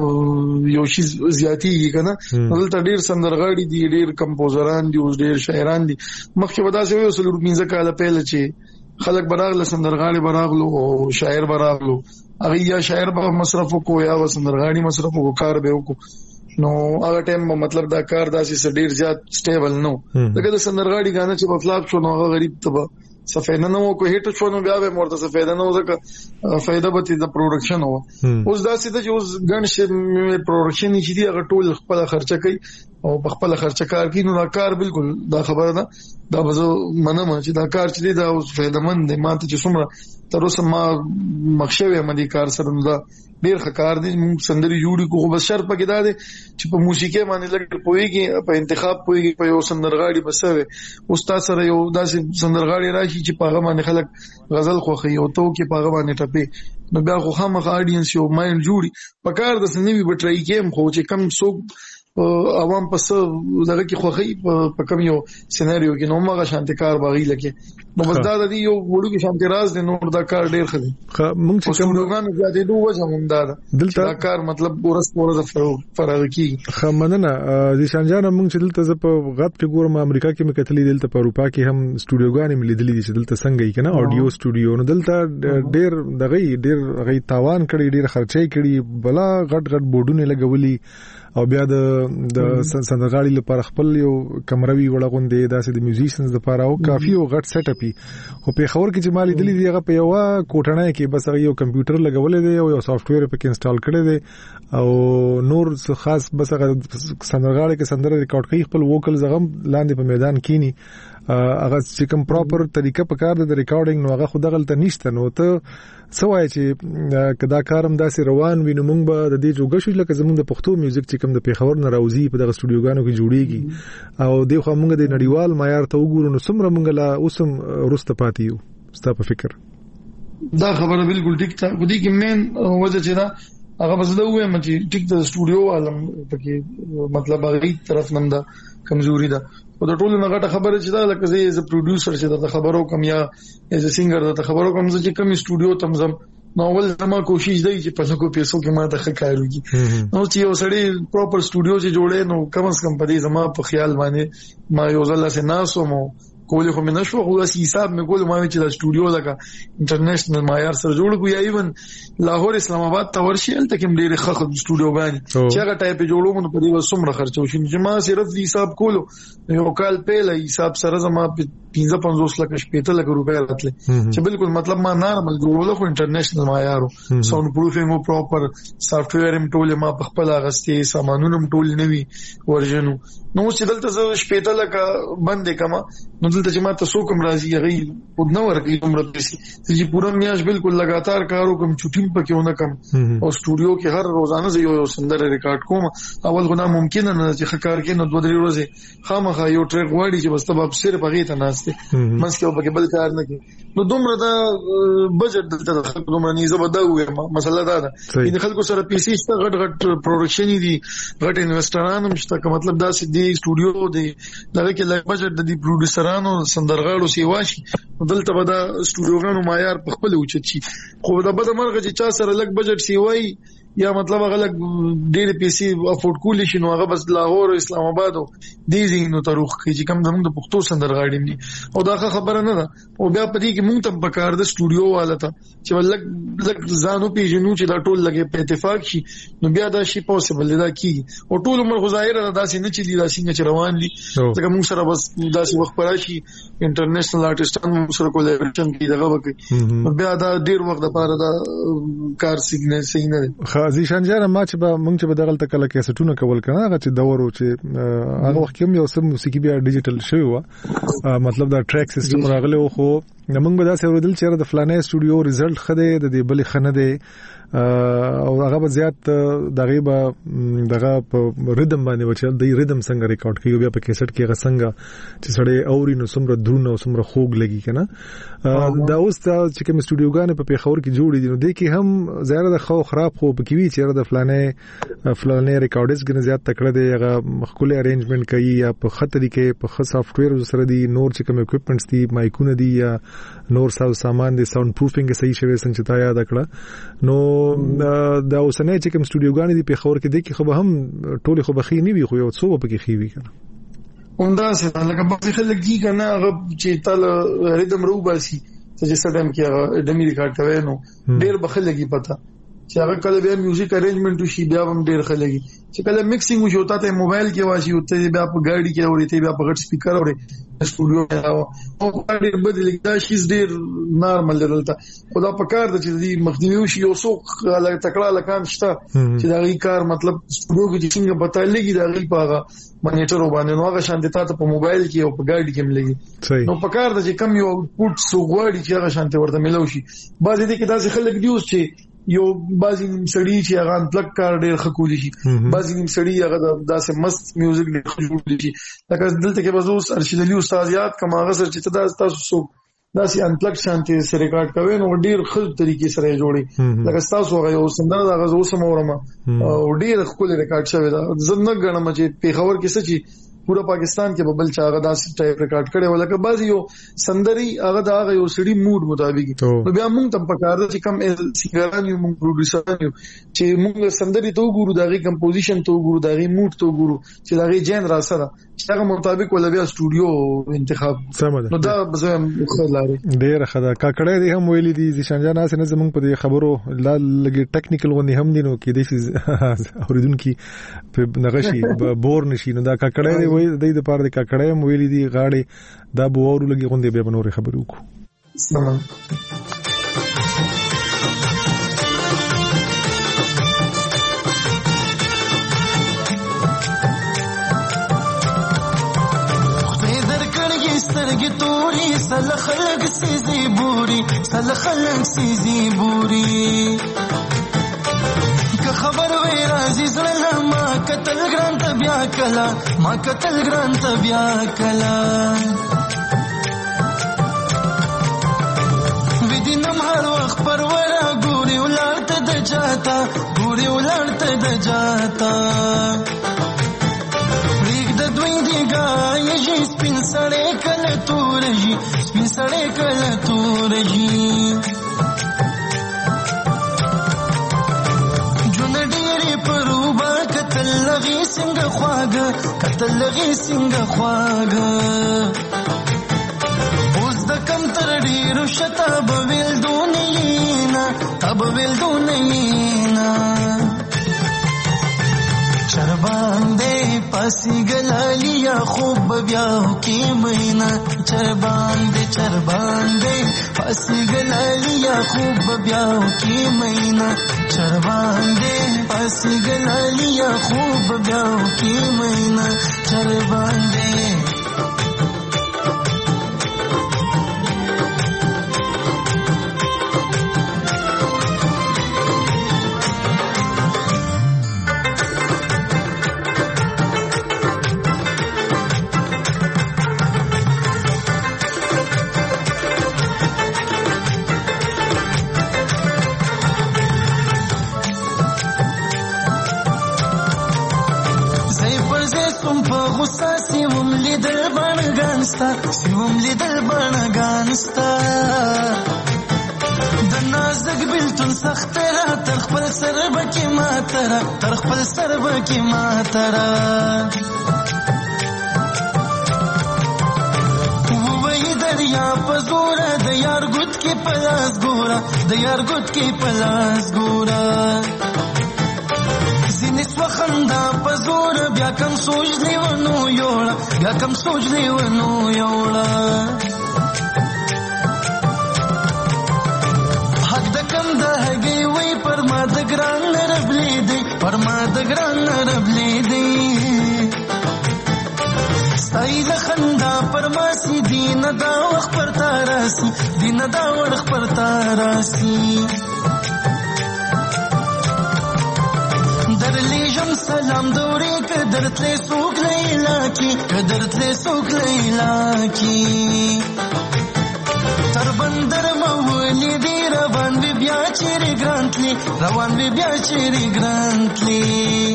Speaker 4: یو شی زیاتی کنه دلته ډیر سندرغاړي دي ډیر کمپوزران دي او ډیر شاعران دي مخکې ودا سوي وسل ورمینځه کاله پهل چې خلک براغله سندرغاړي براغلو او شاعر براغلو هغه یا شاعر به مصرف کو یا سندرغاړي مصرف کو کار به وکړو نو هغه ټیم مطلب دا کار داسې ډیر زیات سټیبل نو دغه سندرغاړي غانه چې په فلاپ شو نو هغه غریب ته سفیده نو کو هټ شو نو بیا به مرته سفیده نو ځکه فائدہ به د پروډکشن هو اوس دا سیده چې اوس ګڼ پروډکشن چې دی هغه ټول خپل خرچه کوي او خپل خرچه کار کوي نو دا کار بالکل دا خبره ده دا به منم چې دا کار چې دی دا اوس فائدہ مند دی ماته چې څومره تر اوسه ما مخشوي مدي کار سره نو دا ډیر ښکار دي سندري جوړي کو بس شرط پکې دا دي چې په موسیقي باندې لګ پويږي په انتخاب پويږي په یو سندرغاړي بسوي استاد سره یو داسې سندرغاړي راشي چې په هغه باندې خلک غزل خوخي او تو کې په هغه باندې ټپي نو بیا خو خامخ اډینس یو مایند جوړي په کار د سنوي بټرای کې خو چې کم څوک عوام پس دغه کې خوخي په کم یو سيناريو کې نو ماغه شانتي کار باغی لکه نو بس دا د یو وړو کې شانتي راز دی نو دا کار ډیر خدي
Speaker 1: مونږ چې کوم
Speaker 4: لوګان زیاتې دوه وجه مونږ دا دلته کار مطلب ورځ فرق کیږي
Speaker 1: خمننه زیشان جان مونږ چې دلته په غټ کې ګورم امریکا کې مې کتلې دلته په اروپا کې هم سټوډیوګان مې لیدلې چې دلته څنګه یې کنه اډیو سټوډیو نو دلته ډیر دغه ډیر غي تاوان کړي ډیر خرچې کړي بلا غټ بورډونه لګولي او بیا د سندرغاړي لپاره خپل یو کمروي وړغوندې داسې د میوزیشنز لپاره او کافي او غټ سیټ اپي خو په خبر کې چې مالي دلی دیغه په یو کوټنه کې بس یو کمپیوټر لګولې دی او یو سافټویر په کې انسټال کړی دی او نور خاص بس سندرغاړي کې سندره ریکارډ کوي خپل ووکل زغم لاندې په میدان کینی هغه چې کوم پراپر طریقه په کار د ریکارډینګ نو هغه خو دغلت نشته نو ته سوای چې کدا کارم داسې روان وینم موږ به د دې جوګه شو لکه زموږ د پښتو میوزیک چې کوم د پیښور نه راوځي په دغه سټوډیوګانو کې جوړیږي او دوی خو موږ د نړیوال معیار ته وګورو نو څومره موږ لا اوسم رسته پاتې یو ستا په فکر
Speaker 4: دا خبره بالکل ټیک ده خو دې کې مین وجه چې دا هغه بزده وایم چې ټیک د سټوډیو عالم پکې مطلب هغه طرف نن دا کمزوري ده او د ټولو نغټه خبره چې دا لکه زه ایز ا پروډوسر چې دا خبرو کم یا ایز ا سینګر دا خبرو کم چې کم سټوډیو تمزم نو ول زما کوشش دی چې په لکو پیسو کې ما ته ښه کار وکړي. نو چې یو سړی پراپر سټوډیو چې جوړې نو کم از کم په دې زما په خیال باندې ما یو ځل سه ناسو مو کولې خو مې نشو خو اسی حساب مې کول ما چې د سټوډیو لکه انټرنیشنل معیار سره جوړ کو یا ایون لاهور اسلام آباد ته ورشي ال تک ډېر ښه سټوډیو باندې چې هغه ټایپ جوړو نو په دې وسمره خرچو شي چې ما صرف د حساب کولو یو کال په حساب سره زما 55 لک شپېته لک روپیا راتله چې بالکل مطلب ما نارمل جوړول خو انټرنیشنل معیارو ساوند پروفینګ او پراپر سافټویر هم ټول ما په خپل غستې سامانونه هم ټول نوي ورژنو نو چې دلته زه شپېته لک باندې کما نو دلته چې ما تاسو کوم راځي هغه په نو ورګي عمر پیسې چې پورا میاش بالکل لګاتار کارو کوم چټیم پکې ونه کم او سټوډیو کې هر روزانه یو سندره ریکارډ کوم اول غنا ممکن نه چې کار کې نو 2-3 ورځې خامخا یو ټریک وایي چې بس ته صرف هغه ته ناشته مسکه په بل کار نه کوي نو دومره دا بجټ دلته خلک دومره نه زبده وي مسله دا ده چې خلکو سره پیسې شته غټ پروډکشن دي غټ انویسټران هم شته مطلب دا چې دی سټوډیو دی دا کې لږ بجټ د پروډوسرانو سندرغاړو سیواشي دلته به دا سټوډیوګانو معیار په خپل اوچت شي خو دا به د مرغه چې چا سره لږ بجټ سیوای یا مطلب هغه ډېر پیسې افورد کولی شي نو هغه بس لاهور او اسلام آباد دي زینو تاریخ کې چې کوم زموږ د پښتو سندرغاړي دي او دا خبره نه ده او بیا پدې کې مونږ ته پکار د سټوډیو والا ته چې ولګ ځانو پیژنو چې دا ټول لګي په اتفاق شي نو بیا دا شي پوسیبل دا کی او ټول عمر غزایر دا سي نه چلی دا څنګه چې روان دي ځکه موږ سره بس دا سي وخت پراشي انټرنیشنل آرټستان موږ سره کولیبریشن کوي دغه وکي بیا دا ډیر وخت لپاره دا کار سیګنل صحیح نه دی
Speaker 1: خازي شانجان ما چې به موږ چې بدغل تکله کیسټونه کول کنه هغه چې دورو چې هغه وخت کې یو سم موسیقي بیا ډیجیټل شوی و مطلب دا ټریک سیستم راغله خو موږ به دا څه ورودل چې د فلانې سټوډیو ریزلټ خده د دې بلې خنه دی او هغه به زیات دغه په ریدم باندې وچل دی ریدم څنګه ریکارډ کیږي بیا په کیسټ کې غسنګ چې سړی اوري نو سمره درونه او سمره خوګ لګي کنه دا اوس چې کوم سټوډیوګان په پیښور کې جوړې دي نو د کې هم زیاده د خو خراب خو په کې وی چې د فلانې ریکارډز کې زیات تکړه دی هغه مخکوله ارینجمنت کوي یا په خطرې کې په خاص سافټویر سره دی نور چې کوم اکوپمنټس دي مایکونه دي یا نور سامان دي ساوند پروفینګ صحیح شوی څنګه چې تا یاد کړه نو دا اوسنۍ چې کوم سټوډیوګان دي په خبر کې دي کې خو به هم ټول خو بخي نه وي خو یو څو په کې خي وي کنه
Speaker 4: اوندا څه لکه په خلک دي کنه هغه چې تل ریدم رو باسي چې سټم کې هغه دمي ریکارډ کوي نو ډېر بخلګي پتا چې هغه کله بیا میوزیک ارینجمنت شي بیا هم ډېر خلګي چې کله میکسینګ وشي وتا ته موبایل کې واشي وته بیا په ګاډي کې اوري ته بیا په غټ سپیکر اوري سټوډیو کې او ډېر بدل دا شي ډېر نارمل دلته خدا په کار د چې مخدوي شي یو څو تکړه لکان شته چې دا غي کار مطلب سټوډیو کې څنګه پتا لګي دا غي پاغه مانیټر وبانه نو هغه شانتي ته په موبایل کې او په ګاډي کې ملګي نو په کار د چې کم یو پټ سوغواړي چې هغه شانتي ورته ملو شي بعضې دي کې داسې خلک دیوس چې یو بازي نیم سړی چې هغه انپلګ کار ډېر خکولي شي بازي نیم سړی هغه داسې مست میوزیک ډېر خجوړي شي لکه دلته کې بزوس ارشد علي استاد یاد کما هغه سره چې تاسو داسې انپلګ شانتي سره ریکارډ کوي نو ډېر ښه طریقې سره جوړي لکه تاسو هغه یو سندره هغه اوس مورما او ډېر خپل ریکارډ شوی دا زنه غنم چې په خبر کې څه چی پورا پاکستان کې ببل چا غدا سټایپ ریکارډ کړي ولکه بعضی یو سندري هغه دا یو سړي موډ مطابق نو بیا موږ تم پکار دي چې کم سنگران یو موږ پروډوسر یو چې موږ سندري تو ګورو دغه کمپوزیشن تو ګورو دغه موډ تو ګورو چې دغه جن را سره چې هغه مطابق ولا بیا سټوډیو انتخاب نو دا بزم خلاري
Speaker 1: ډیر خدا کاکړې دي هم ویلي دي ځشان جان اسنه زمونږ په خبرو لا لګي ټیکنیکل غونډې هم دي نو کې دي اوریدونکو په نغشي بور نشي نو دا کاکړې وای د دې لپاره د کاکړې مویلې دي غاړي دا بوورو لګي غونډې به بنوري خبرو کو
Speaker 5: خدای درکړی سترګې توري سل خلک سيزي بوري خبر وی رازی زړه ما کتل ګران ته بیا کلا ودینم هر وخت پرورا ګوري ولارته د جاتا ریګ د دوی دی ګای سپین سړې کله تور جی خواږه کتل لغي څنګه خواږه اوس د کم تر ډیرو شته به ویل دونینا تب ویل دونینا چربان دے پاسی گلالیا خوب بیاو کی مینا چربان دے پاسی گلالیا خوب بیاو کی مینا چربان دے پاسی گلالیا خوب بیاو کی مینا چربان دے سیوم لیدل بانگانستا د نازک بلتون سخت را تر خپل سر بکی ماترا تر خپل سر بکی ماترا ووی دریا پزورا د یار گوت کی پلاس گورا د یار گوت کی پلاس گورا زینس وخندا پزور بیا کم سوچ لیونو یوڑا بیا کم سوچ لیونو یوڑا حق د کم د هگی وی پر ما د ګران ربلی دی پر ما د ګران ربلی دی ستای د خندا پر ما سی دین دا وخت پر تاراسی دین دا وخت پر تاراسی در لیجم سلام دوری قدرت لی سوک لیلا کی قدرت لی سوک لیلا کی تر بندر مولی دی روان بی بیا چیری گرانتلی روان بی بیا چیری گرانتلی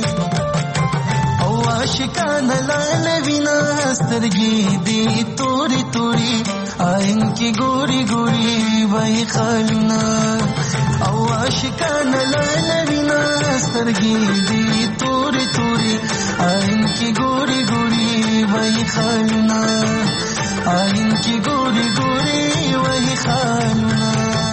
Speaker 5: او عاشقان لالوینا سترگی دی توری توری آئین کی گوری گوری وی خالنا او عاشقان لالوینا سترگی دی توری توری آئین کی گوری گوری وی خالنا آئین کی گوری گوری وی خالنا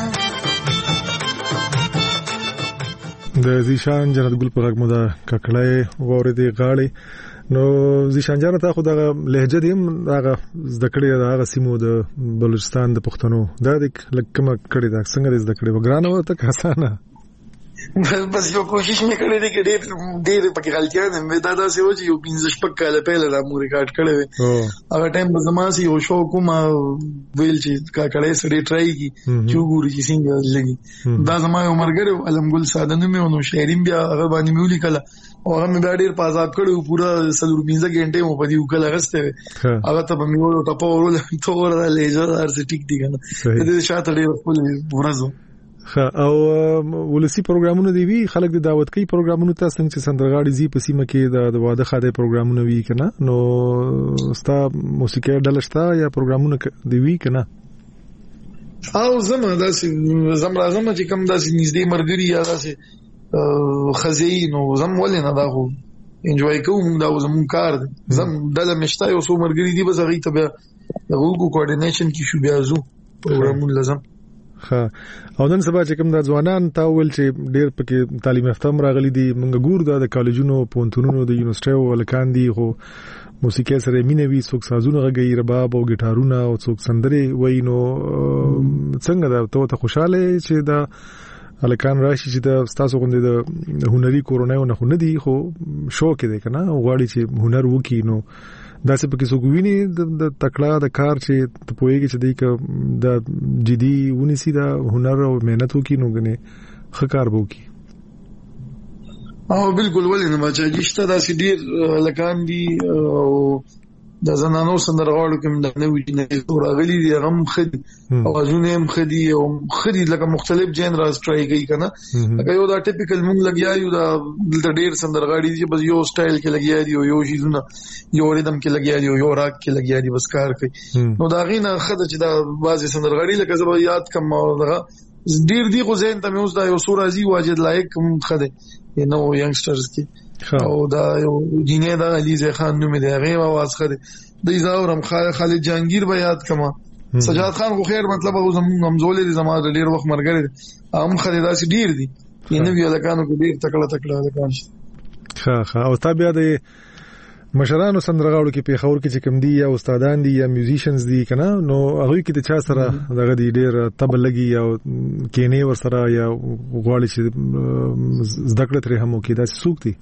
Speaker 1: د زیشان جنت ګل په غږ مو دا ککړای وورې غاړي نو زیشان جنت خو دا لهجه دیم دا زده کړی دا سیمو د بلوچستان د پښتنو دا د لکه کړی دا څنګه زده کړی وګرانه وته اسانه
Speaker 4: بس یو کوشش مې کړې ده چې ډېر پکې غلطیاں مې دا څه و چې یو 15 شپږ کال پهله دا مو ریکارډ کړی و هغه ټایم به زما سي یو شو کوم ویل چې کړه سړی ټرای کی چې وګوري چې څنګه لګي دا زما یو مرګره علم ګل ساده نوم نو شاعرین بیا هغه باندې مې ولیکله او هغه مې ډېر پازاب کړو پورا 15 غنټه مو په دې وکړه غسته هغه ته به مې ورو ټاپو ورول تور لیزر ارس ټیک دی کنه دې شاته ډېر خپل ورځو
Speaker 1: او ولسی پروګرامونه دی وی خلک د دعوت کوي پروګرامونه تاسو څنګه چې سندرغاړي زی په سیمه کې د واده خاطر پروګرامونه وی کنه نو ستا موسیقي ډلشتا یا پروګرامونه دی وی کنه
Speaker 4: او زما راځم چې کوم داسې نږدې مرګري یا داسې خزي نو زم ولې نه دا خو انجوای کوم دا زمون کار زم دله مشتای او سو مرګري دی بس هغه ته بیا د وګو کوارډینیشن کې شو بیا زو پروګرامونه لازم
Speaker 1: او نن سبا چې کوم د ځوانان تا ول چې ډېر پکې تعلیم یافته راغلي دي موږ ګور د کالجونو پونتونونو د یونیورسيټو ولکان دي خو موسیقي سره مینوي څوک سازونه غږی رباب او ګټارونه او څوک سندري وینو څنګه دا ته خوشاله چې دا الکان راشي چې د تاسو غوندې د هنري کورونای نه خو نه دي خو شوق دی کنه غواړي چې هنر وکي نو دا څه پکې سګوینه د تکړه د کار چې ته پوهیږي چې د جدي ونیسي دا هنر او مهنت وکي نو غنه خکار وکي
Speaker 4: او بالکل ولې نه ما چې جشته دا سډیر لکان دي او د زنانو سندرغاړو کوم د نوې نه راغلي دي غم خدي اوازونه هم خدي او خدي لکه مختلف جنرالز ټرای کوي کنه لکه یو دا ټیپیکل مونږ لګیا یو دا ډېر سندرغاړي دي بس یو سټایل کې لګیا دي یو شیزونه یو ریدم کې لګیا دي یو راګ کې لګیا دي بس کار کوي نو دا غینه خدای چې دا بازي سندرغاړي لکه زما یاد کم دغه ډېر دی غو زین ته مې اوس دا یو سورازي واجد لایق خدای نو ینګسټرز کې او دا یو جنې دا علیزه خان نوم دی هغه आवाज خره د زاورم خالد جهانگیر به یاد کما سجاد خان خو خیر مطلب او زموږ همزولې دي زموږ ډیر وخت مرګره هم خره داسې ډیر دي ینه وی لکانو کې ډیر تکړه لکان
Speaker 1: ښه او تابع دی مشرانو سندرغاړو کې په خور کې چې کوم دي یا استادان دي یا میوزیشنز دي کنه نو هغه کې د چا سره دغه دی ډیر تبل لګي یا کینې ور سره یا غواړي چې زده کړه ترې هم کې دا سوق دي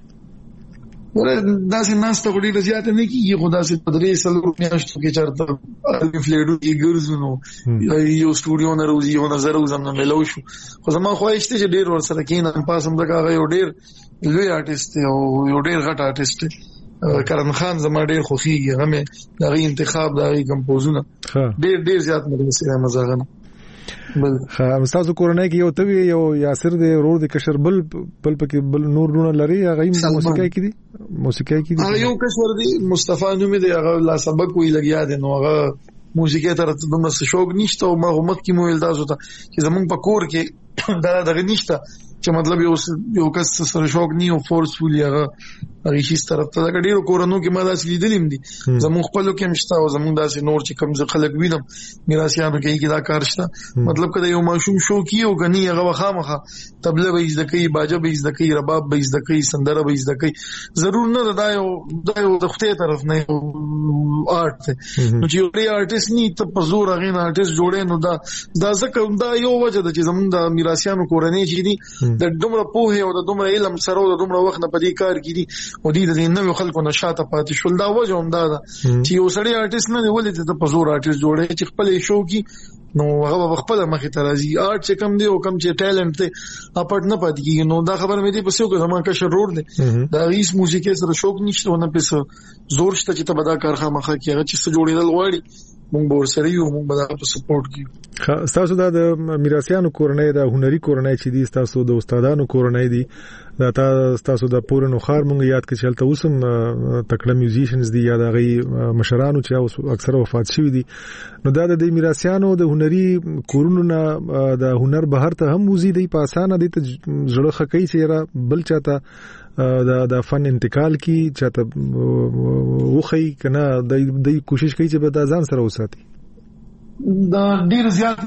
Speaker 4: داسې ناس ته ډیر زیات نه کیږي خدا سي پدري سلو میاشتو کې چرته فلیډو کې ګرځونو یو سټوډیو نه روزي یو نظر وزم نه ملو شو خو زما خوښته چې ډیر ور سره کینم پاسم دغه یو ډیر لوی آرټیست او یو ډیر غټ آرټیست کرم خان زما ډیر خوخیږي هغه دغه انتخاب دغه کمپوزونه ډیر زیات مدرسې مزاغنه بل
Speaker 1: تاسو کورنۍ کې یو توی یو یاسر دی ورور دی کشر بل پکې بل نور نور لري هغه موسیقي کې دي
Speaker 4: یو کشر دی مصطفی نوم دی هغه لا سبق وی لګیا دی نو هغه موسیقي تر ته بس شوق نشته او ما مخ کې مو ول تاسو ته چې زمونږ په کور کې دغه نشته چې مطلب یو کس سره شوق نه او فورسفولي هغه هغه شي طرف ته دا ډیرو کورونو کې ما داسې لیدلم دي زموږ خپل کې مشته او زموږ داسې نور چې کم خلک وینم میراثیانو کې دا کار شته مطلب کله یو ماشوم شوقي او غني هغه خامخه تبله به زده کوي باجه به زده کوي رباب به زده کوي سندره به زده کوي ضرور نه دا یو د خپل طرف نه آرت نو چې یو آرټیست نه ته په زور هغه آرټیست جوړې نو دا ځکه دا یو وجه ده چې زموږ د میراثیانو کورنۍ چې دي د دومره پوهه او د دومره علم سره او د دومره وخت نه پدې کار کړي او د نوې خلکو نشاته پاتې شول دا وجه هم دا چې یو سړی آرټیست نه ولې ته په زور آرټیست جوړې چې خپل شو کې نو هغه خپل مخې ته راځي آرټ چې کم دی او کم چې ټیلنټ ته اپټ نه پاتې کیږي نو دا خبر مې دې پسې کو زما کا شرور دی دا هیڅ موسیقي سره شوق نشته نه پس زور شته چې ته به دا کار خامخا کیږي چې څه جوړېدل غواړي مونږ به سره یو مونږ به دا سپورټ کیو
Speaker 1: تاسو د میراثیانو کورنۍ د هنري کورنۍ چې دي تاسو د استادانو کورنۍ دي دا تاسو د پورنو خار مونږ یاد کې چلته اوسم تکړه میوزیشنز دي یا د غي مشرانو چې اکثر وفات شوی دي نو دا د میراثیانو د هنري کورونو نه د هنر بهر ته هم وزي دی په اسانه دي ته جوړه خکې چې بل چاته د فن انتقال کی چاته وخی کنه د کوشش کوي چې به د ځان سره وساتي
Speaker 4: دا ډیر زیات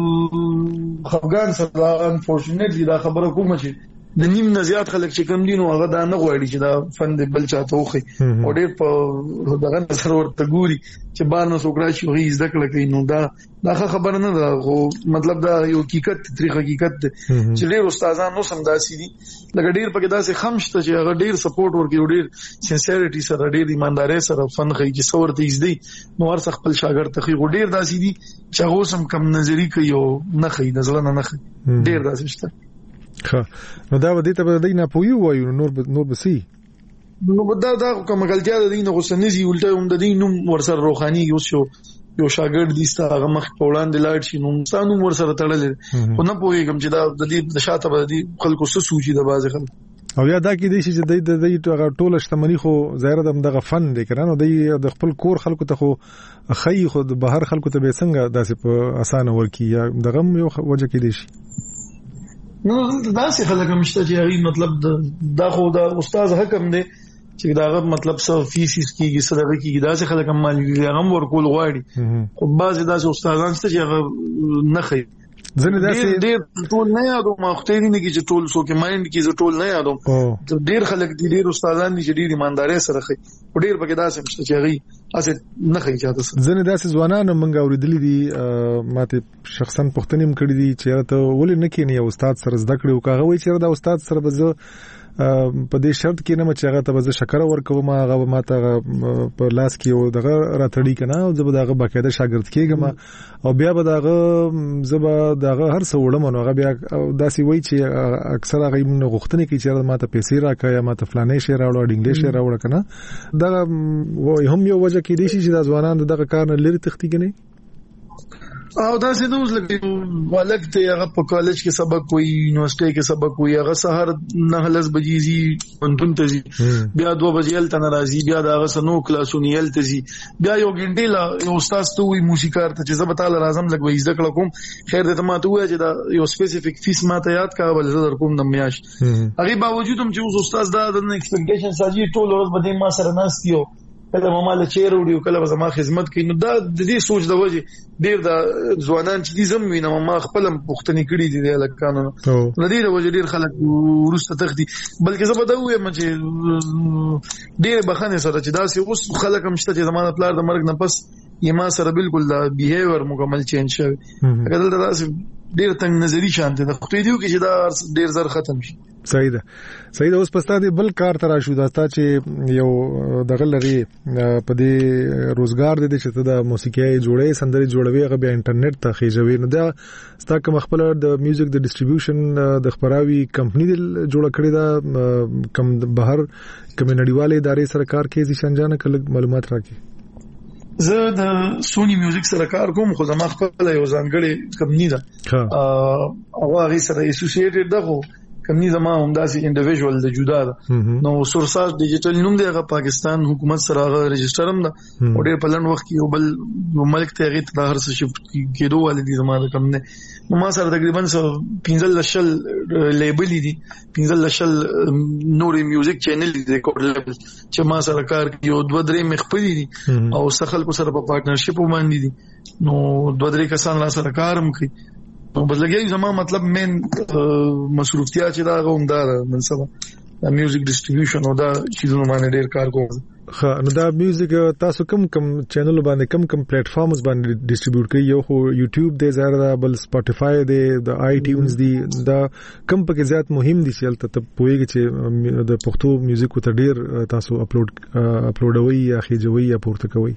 Speaker 4: خفګان سره انفورچونټلی دا خبره کوم چې د نیم نه زیات خلک چې کم دي نو هغه دا نه غواړي چې دا فن د بل چاته وخی او ډیر په دغه نظر ورته ګوري چې بانو سوګرا شي هي زده کړه کوي نو دا خبره نه ده خو مطلب دا یو حقیقت طریق حقیقت چې ډیر استادان نو سمداسي دي لکه ډیر پکې داسې خمشته چې هغه ډیر سپورټ ورکوي ډیر سنسیریټي سره ډیر ایمانداري سره فن کوي چې څور ته زده نو ور څخه خپل شاګرد ته ډیر داسې دي چې هغه سم کم نظری کوي او نه کوي نظر نه کوي ډیر داسې شته
Speaker 1: نو دا ودی ته بدای نه پوي وایو نور بسی
Speaker 4: نو دا کوم غلطیا د دین غسنزي ولټه هم د دین نوم ورسره روحاني یو شاګرد دي ستاره مخ په وړاندې لاړ شي نو انسانو ورسره تړل خو نه پويګم چې دا د دې د شاته به دي خلکو څه سوچي د بازي خلک
Speaker 1: او یا دا کې دي چې د دې ټول شتمنۍ خو ظاهر دغه فن دی کنه د خپل کور خلکو ته خو خی خو د بهر خلکو ته به څنګه داسې په اسانه ورکی یا دغه یو وجه کې دي شي
Speaker 4: نو داسې خلک مشته چې هغه مطلب دا خو دا استاد حکم دی چې دا مطلب څه فیسیس کیږي صدقه کیږي داسې خلک هم مالي هم ورکول غواړي خو بعضی داسې استادان څه چې هغه نه خي
Speaker 1: زنه داسې
Speaker 4: ډېر ټول نه یادو ما ختې نه کی چې ټول سو کې مایند کې ټول نه یادو ډېر خلک دي ډېر استادان دي چې ډېر ایمانداري سره خي ډېر پکې داسې مشته چې هغه اسه نه خي چاته
Speaker 1: زنه داسې ځوانان منګه اوریدلې دي ماته شخصا پښتنیم کړی دي چې ته ولې نه کینې استاد سره زده کړو کاغه وای چې دا استاد سره به په دې شرط کې نه چې هغه ته به شکر ورکوم هغه ماته په لاس کې او دغه راتړی کنه او زه به دغه باقاعده شاګرد کېږم او بیا به دغه زه به دغه هر څه وړم نو هغه بیا داسې وای چې اکثر هغه غوښتنه کوي چې ماته پیسې راکړه یا ماته فلانې شی راوړ ډینګلې شی راوړ کنه دغه هم یو وجه کې دي چې د ځوانان دغه کار نه لري تختی کني
Speaker 4: او دا څه دوز لکه ولک ته هغه په کالج کې سبق کوي یونیورسيټي کې سبق کوي هغه سحر 9:00 بجې زی پنځون ته زی بیا 2 بجې ته ناراضي بیا دا هغه سنو کلاسونه یل ته زی بیا یو غنټه لا یو استاد ته وي موسیقار ته چې زه به تعالی اعظم لګ وې زده کړم خیر دې ته ماته وای چې دا یو سپیسیفیک فیس ماته یاد کا بل زه در کوم د میاش هغه باوجود هم چې استاد دا د ایکسپیکټیشن ساجي ټول ورځ بده ما سره ناستیو کله ما مال چیر وړو کله زما خدمت کوي نو دا د دې سوچ د وجه ډیر د ځوانان چې دي زم وینم ما خپل پښتني کړي دي د لکانو نو دې د وجه ډیر خلک ورسته تخدي بلکې زه به دا وایم چې ډیر بخنه سره چې دا سي اوس خلک هم شته چې زمانه پلار د مرګ نه پس یما سره بالکل دا بیهیویر مکمل چینج شوی اگر دا ډیر تنگ نظری شانته د خو دیو کې چې دا ډیر زر ختم شي
Speaker 1: صحیح ده اوس پستا دی بل کار ترا شو دا چې یو دغه لري په دې روزګار دي چې د موسیقي جوړې سندري جوړوي هغه بیا انټرنیټ ته خېجوي نو دا ستا کوم خپل د میوزیک د ډیسټریبیوشن د خبراوي کمپنی جوړ کړی دا کم بهر کم نړیواله ادارې سرکار کې ځي شنجانه کله معلومات راکې
Speaker 4: زه د سونی میوزیک سره کار کوم خو زما خپل یو ځانګړی کمپنی ده او هغه سره اسوسییټډ ده کمنی زما همداسي انډیویډوال د جدا ده نو سورساج ډیجیټل نوم دی هغه پاکستان حکومت سره هغه رجسټر هم ده او ډېر په لند وخت کې یو بل ملک ته هغه ته هر څه شفت کېدو والدي زما د کم نه نو ما سره تقریبا 15 لیبل دي 15 نوري میوزیک چینل دي ریکورډ لیبل چې ما سره کار یو 2-3 مخپلي دي او سخل کو سره په پارټنرشپ باندې دي نو 2-3 کسان را سره کارم کوي نو بس لګي زما مطلب مین مصروفتیا چې دا غوندار منصبه د میوزیک ډیسټریبیوشن او دا چیزونه باندې ډیر کار کوم
Speaker 1: نو دا میوزیک تاسو کوم چینل باندې کوم پلیټ فارمز باندې ډیسټریبیوټ کوي یو خو یوټیوب دی زړه بل سپاټیفای دی د آی ټیونز دی دا کوم پکې زیات مهم دي چې ته پوهیږي چې د پښتو میوزیک ته ډیر تاسو اپلوډوي یا خېجوي یا پورته کوي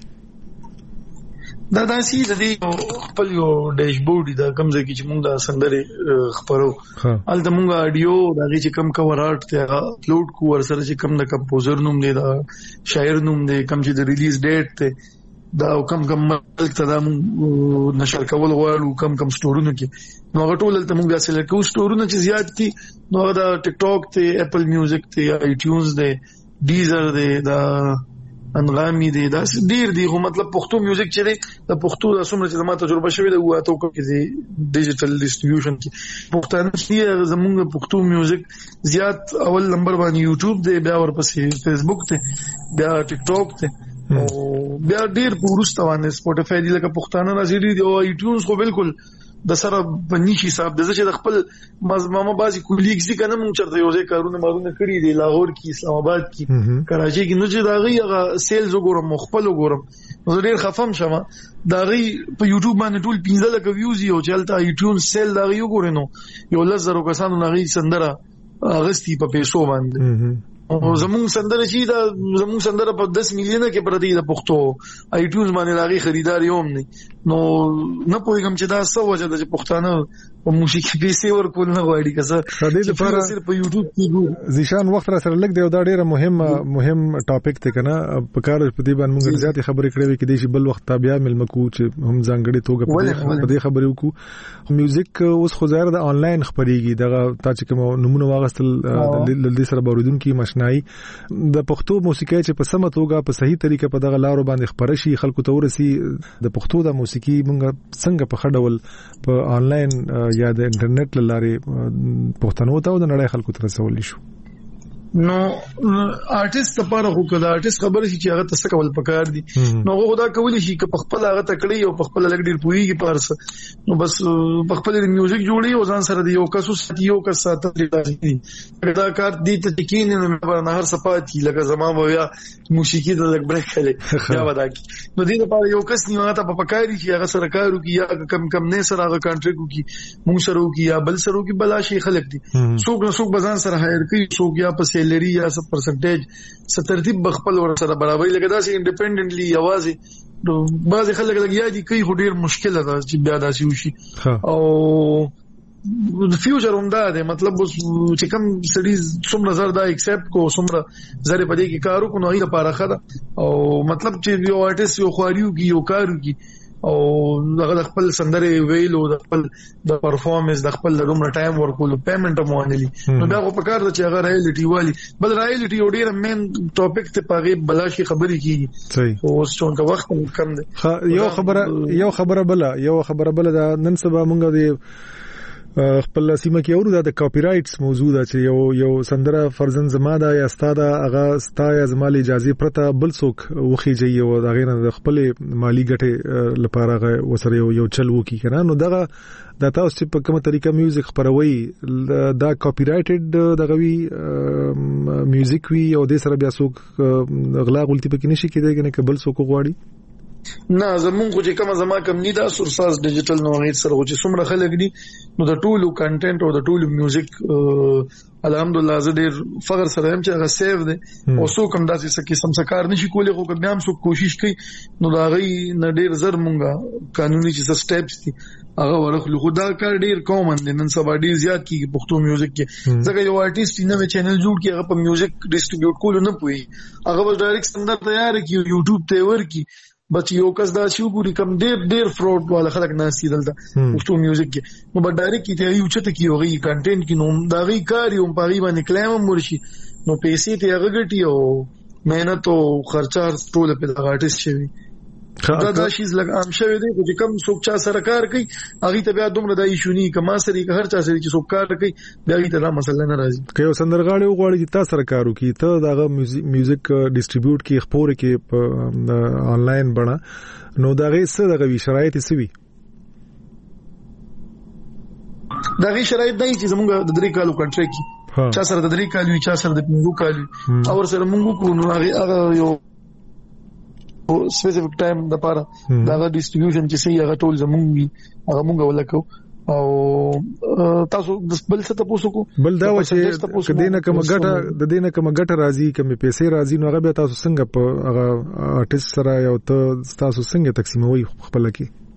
Speaker 4: دا داسي د دې خپل یو ډیشبورډ دا کوم ځای کې چې موږ د سندرې خبرو الته موږ اډیو دا چې کوم کور آرټ ته اپلوډ کو ور سره چې کوم د کمپوزر نوم دی دا شاعر نوم دی کوم چې د ریلیز ډیټ ته دا کوم ملک ته دا نشر کول غواړو کوم سټورونو کې نو هغه ټول ته موږ بیا سلیکټ کوو سټورونه چې زیات دي نو دا ټیک ټاک ته اپل میوزیک ته آی ټیونز دی ډیزر دی دا انغامي دي دا ډیر دي خو مطلب پښتو میوزیک چې دی د پښتو د څومره چې زما تجربه شوې ده واته کوم کې ډیجیټل ډیسټریبیوشن کې پښتانه چې زموږ پښتو میوزیک زیات اول نمبر باندې یوټیوب دی بیا ورپسې فیسبوک ته بیا ټیک ټاک ته او بیا ډیر پورسته باندې سپوټیفای دی لکه پښتانه راځي دی او ایټیونز خو بالکل د سره بنیشي صاحب د چې د خپل مزمامه بازي کولیګز دي کنه مونږ چرته یو ځای کارونه مارونه کړی دی لاهور کې اسلام آباد کې کراچي کې نو چې دا غي سیلز وګورم مخبل وګورم زه ډیر خفم شوم دا غي په یوټیوب باندې ټول 15 لک ویوز یو چلته ایټیون سیل دا غي وګورنو یو لزر کسانو نغي سندره اغستی په پیسو باندې او زموږ سندره چې دا زموږ سندره په 10 میلیون کې پردي د پښتو ایټیونز باندې لاغي خریدار یوم نه نو نه پوهیږم چې دا څه وجه ده چې پښتانه په موسیقي پیسې ورکول نه غواړي کسه
Speaker 1: د دې لپاره
Speaker 4: صرف په یوټیوب کې
Speaker 1: ځیشان وخت را سره لګ دی دا ډیره مهم ټاپک ته کنه په کار په دې باندې موږ زیات خبرې کړې وې کې د شی بل وخت تابع ملمکو چې هم ځانګړي توګه په دې خبرې وکړو میوزیک اوس خو ظاهر د انلاین خبرېږي دا تا چې کوم نمونه واغستل د دې سره بارودونکو ماشنای د پښتو موسیقي چې په سمه توګه په صحیح طریقه په دغه لارو باندې خبره شي خلکو ته ورسي د پښتو د موسیقي موږ څنګه په خډول په انلاین یا د انټرنیټ لارې پښتنو ته او د نړۍ خلکو ته رسول شو
Speaker 4: نو آرټیست لپاره خو کله آرټیست خبره شي چې هغه تاسو کول پکار دي نو هغه خدا کولی شي چې په خپل هغه تکړی او په خپل لګ ډیر پويږي پارس نو بس په خپل میوزیک جوړي او ځان سره دی یو کس ساتي یو کس ساتي دا کار دي ته تکین نه نه هر صفات لکه زما بیا موسیقي د لګ بریک کړي یا ودا کی نو دې لپاره یو کس نیو ته په پکاري چې هغه سره کارو کی یا کم نه سره هغه کانټریکټ کی مونږ سره کی یا بل سره کی بلا شي خلک دي څوک نه څوک بزان سره هایر کوي څوک یا په سیلری یا څه پرسنټیج څه ترتیب بخپل ور سره برابرۍ لګا دا سي انډیپندنټلی یوازې نو بعض خلک لګیا دي کوي خو ډیر مشکل ده چې بیا داسي وشي او د فیوچر همدا ده مطلب چې کوم سټډیز څومره زر دا ایکسپټ کو څومره زره پدې کې کارو کو نه لپاره خدا او مطلب چې یو آرټیست یو خواریو کې یو کارو کې او د خپل سندره ویلو د خپل د پرفورمنس د خپل دومره ټایم ورکول پیمنٹ هم ونلی نو دا په کار د چې هغه رایلټي والی بل رایلټي او ډیر مین ټاپک ته پاغي بلاشي خبرې کیږي
Speaker 1: صحیح
Speaker 4: او څنګه وخت کم دی
Speaker 1: یو خبره بل دا نن سبا مونږ دی خپل سیمه کې اورو د کاپی رائټس موضوع ده چې یو سندره فرزن زما دا یا استاد هغه ستا یا زما له اجازه پرته بل څوک وخیږي او دا غیر د خپل مالی ګټه لپاره وسره یو چل وکي کنه نو دغه دا تاسو چې په کومه طریقه میوزیک خبروي دا کاپی رائټډ دغه وی میوزیک وی او د سره بیا څوک غلا غلطي پکې نشي کېدای کنه بل څوک غواړي
Speaker 4: نه زمونږ خو چې کومه زما کم نه دا سورساس ډیجیټل نو غیر سره چې څومره خلک دي نو د ټولو کنټینټ او د ټولو میوزیک الحمدلله زه ډیر فخر سره هم چې هغه سیو دي او څوک هم داسې سکه سمسکار نشي کولای خو بیا هم څوک کوشش کوي نو دا غي نه ډیر زر مونږه قانوني چې سټیپس دي هغه ورخلو خو دا کار ډیر کومن دي نن سبا ډیر زیات کیږي پښتو میوزیک کې ځکه یو آرټیست نوې چینل جوړ کړي هغه په میوزیک ډیسټریبیوټ کول نه پوي هغه بس ډایرکټ سندر تیار کړي یوټیوب ته ورکی بچ یو کس دا چې وګوري کوم ډیر فراډ والا خلک ناسي دلته پښتو میوزیک کې نو بس ډایرکټ کې ته یو چته کې وغي کنټینټ کې نو دا غي کار یو په غي باندې کلیم مرشي نو پیسې ته هغه ګټي او مهنت او خرچار ټول په آرټیست شوی دا شیز لګ عام شوی دی چې کوم څوک چا سره کار کوي هغه ته بیا دومره د ایشونی کما سره هر چا سره چې څوک کار کوي بیا هغه ته دا مسله نه راځي
Speaker 1: که یو سندرغاړي وغواړي چې تاسو سره کار وکړي ته داغه میوزیک ډیسټریبیوټ کې خبره کې په آنلاین بڼه نو داغه څه دغه شرایط سوي
Speaker 4: دغه شرایط دی چې زموږ د 3 کالو کنټریکټ چا سره د 3 کالو چا سره د 5 کالو او سره موږ کو نو هغه یو سپیسیفیک ټایم د پاره دا ډیسټریبیوشن چې هغه ټول زمونږ هغه مونږ ولکو او تاسو بل څه تاسو کو
Speaker 1: بل دا و چې کدینه کوم ګټه راځي کوم پیسې راځي نو هغه به تاسو څنګه په هغه آرټیست سره یو تاسو څنګه تقسیموي خپل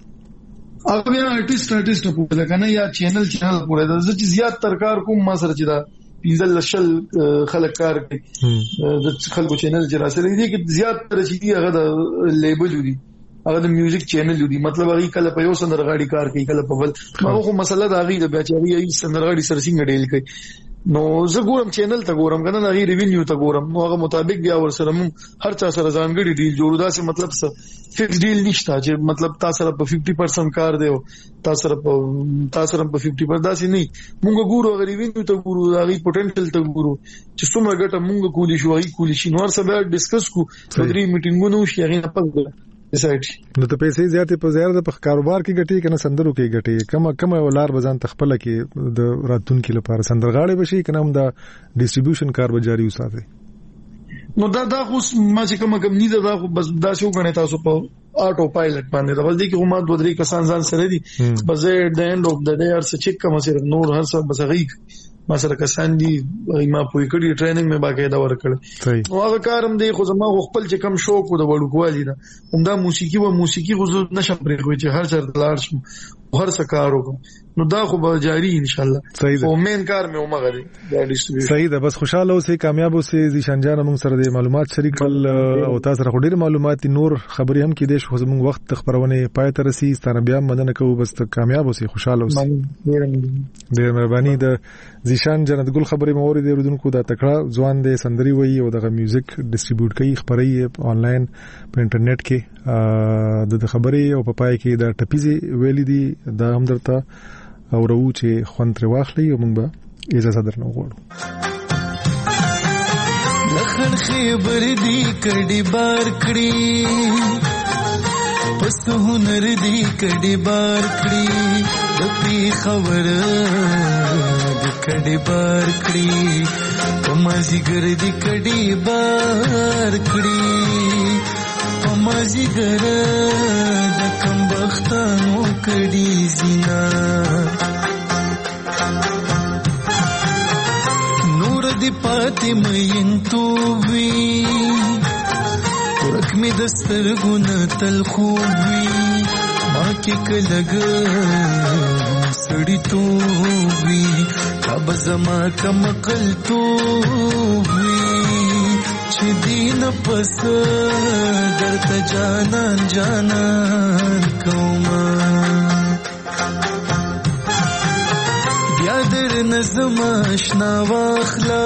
Speaker 1: کې
Speaker 4: هغه بیا آرټیست په لګنه یا چینل پورې د چې زیات ترکار کوم ما سره چې دا پینځل لشل خلک کار کوي د خلکو چینل چې راسره دي کې زیات تر چې هغه د لیبل دي هغه د میوزیک چینل دي مطلب هغه کله په یو سندرغاړي کار کوي کله په بل هغه مسله دا غي د بیا چې هغه سندرغاړي سره څنګه ډیل کوي نو زه ګورم چینل ته ګورم کنه هغه ریوینیو ته ګورم نو هغه مطابق بیا ور سره هر چا سره ځانګړي ډیل جوړو دا څه مطلب څه فکس ډیل نشته چې مطلب تاسو سره په 50% کار دی او تاسو سره په 50% دا څه نه مونږ ګورو هغه ریوینیو ته ګورو هغه پوتنشل ته ګورو چې څومره ګټه مونږ کولی شو هغه کولی شي نو سره ډیسکس کو درې میټینګونو شي هغه نه پد
Speaker 1: نو ته پیسې زیاتې په زیاده په کاروبار کې ګټي کنه سندرو کې ګټي کم ولار بزان تخپل کې د راتونکو لپاره سندرغاړي بشي کنه هم دا ډیسټریبیوشن کار به جاری وساتي
Speaker 4: نو دا خو ما چې کوم نه دا خو بس دا شو غنه تاسو په آټو پایلټ باندې دا ولدي کې هم د 3 کسان ځان سره دي بس د اند اف د ډے ار څه چیک کوم سره نور هر څه بس غي ما سره کسان دي ما پوي کړی ټریننګ مې باقاعده ورکړ او هغه کارم دی خو زما خپل چې کم شوق و د وړوکوالي دا همدا موسیقي خو نشم پرې کوي چې هر څه دلار شم هر څه کار وکم نو دا خو به جاری ان شاء الله او مین کار مې ومغه دی دا ډیسټریبیوشن
Speaker 1: صحیح ده بس خوشاله اوسئ کامیاب اوسئ ذیشان جان موږ سره د معلومات شریک کړل او تاسو سره ډېر معلومات نور خبرې هم کې دي شو زموږ وخت خبرونه پای ته رسي ستانه بیا مننه کوو بس کامیاب اوسئ خوشاله اوسئ ډېر مهرباني د ذیشان جنت ګل خبرې موري د رودونکو د تکړه ځوان د سندري وي او د میوزیک ډیسټریبیوټ کوي خبري آنلاین په انټرنیټ کې د خبرې او په پای کې د ټپيزي ویلي دي د همدرته او راو چې خوند تر واخلي او موږ به اجازه درنه وغواړو
Speaker 5: لخن خبر دی کډي بار کړی پس هنر دی کډي بار کړی د پی خبر د کډي بار کړی پمازي ګر دی کډي بار کړی پمازي ګر د کم بختانو کډي زینا دی پاتې مېن تو وی ورک می دستر ګن تل خو وی ما کې کلګ سړی تو وی کب زما کم قل تو وی چې دین پس درته جانان جانان کوما بیا در نظم آشنا واخلا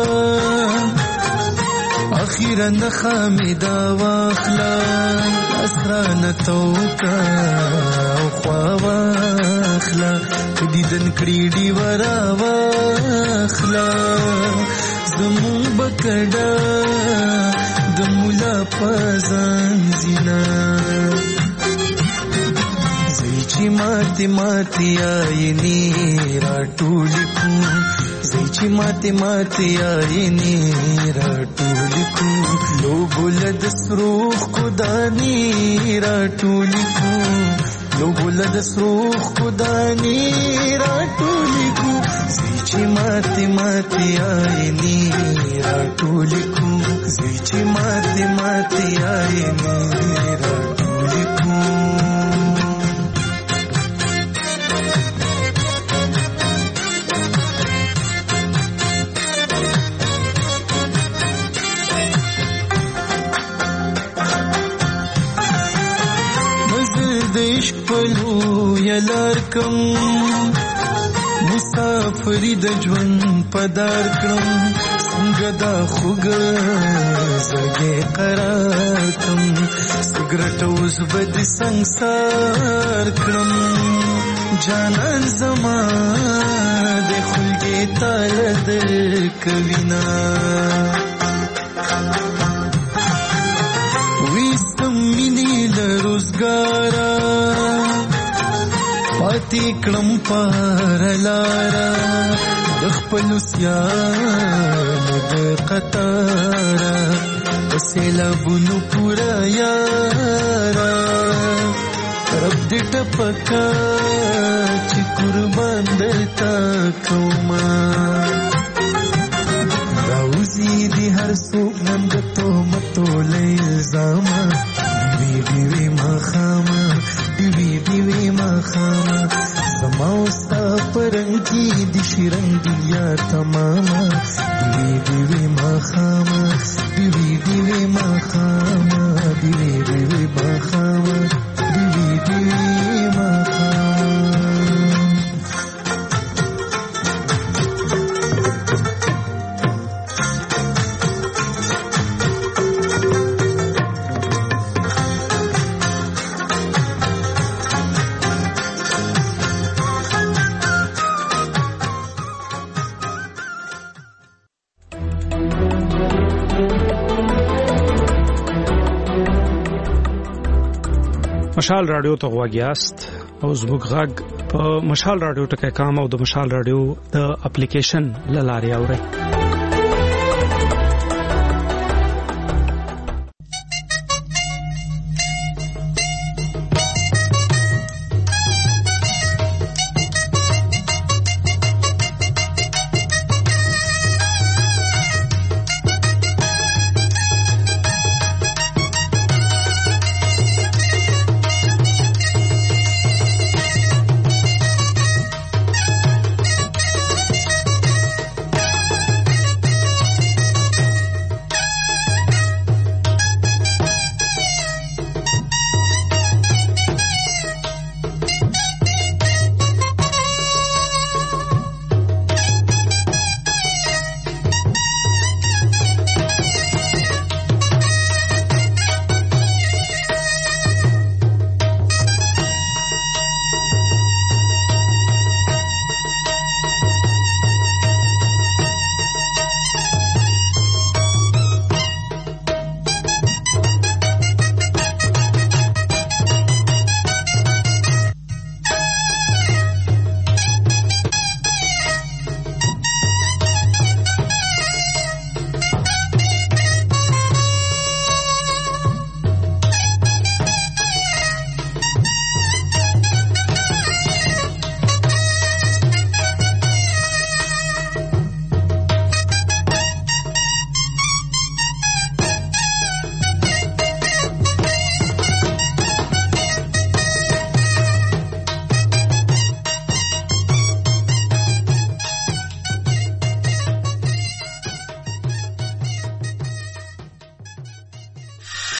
Speaker 5: اخیرا نخامیدا واخلا اسران توکا او خوا واخلا دیدن کړي دی ورا واخلا زمون بکډا د مولا پزان زینا زئی چې ماته ماته آیني را ټولیکو زئی چې ماته ماته آیني را ټولیکو لو بولد سروخ کو دانی را ټولیکو لو بولد سروخ کو دانی را ټولیکو زئی چې ماته ماته آیني را ټولیکو زئی چې ماته ماته آیني را ټولیکو دیش پلو یلار کم مسافری د ژوند پدار کړم څنګه دا خوګ زګې قرار کم سګرټ اوس بد سنگسار کړم جانان زما د خلګې تل د کوینا وېستم مینې له روزګارا پاتې کړم پر لارا د خپل سیانو د قطارا سیلابونو پورا یارا رب دې ټپکا چې قربان درتا کوما راوزی دی هر څوک نن د تهمتو له الزامه دیوی مخامه دیوی مخامه زما ستا پرنګ کی د شیرنګ دنیا تمامه دیوی مخامه دیوی مخامه دیوی مخامه دیوی مخامه
Speaker 2: مشال رادیو ته غواګیاست او زموږ غږ په مشال رادیو ټکای کام او د مشال رادیو د اپلیکیشن لاري اوري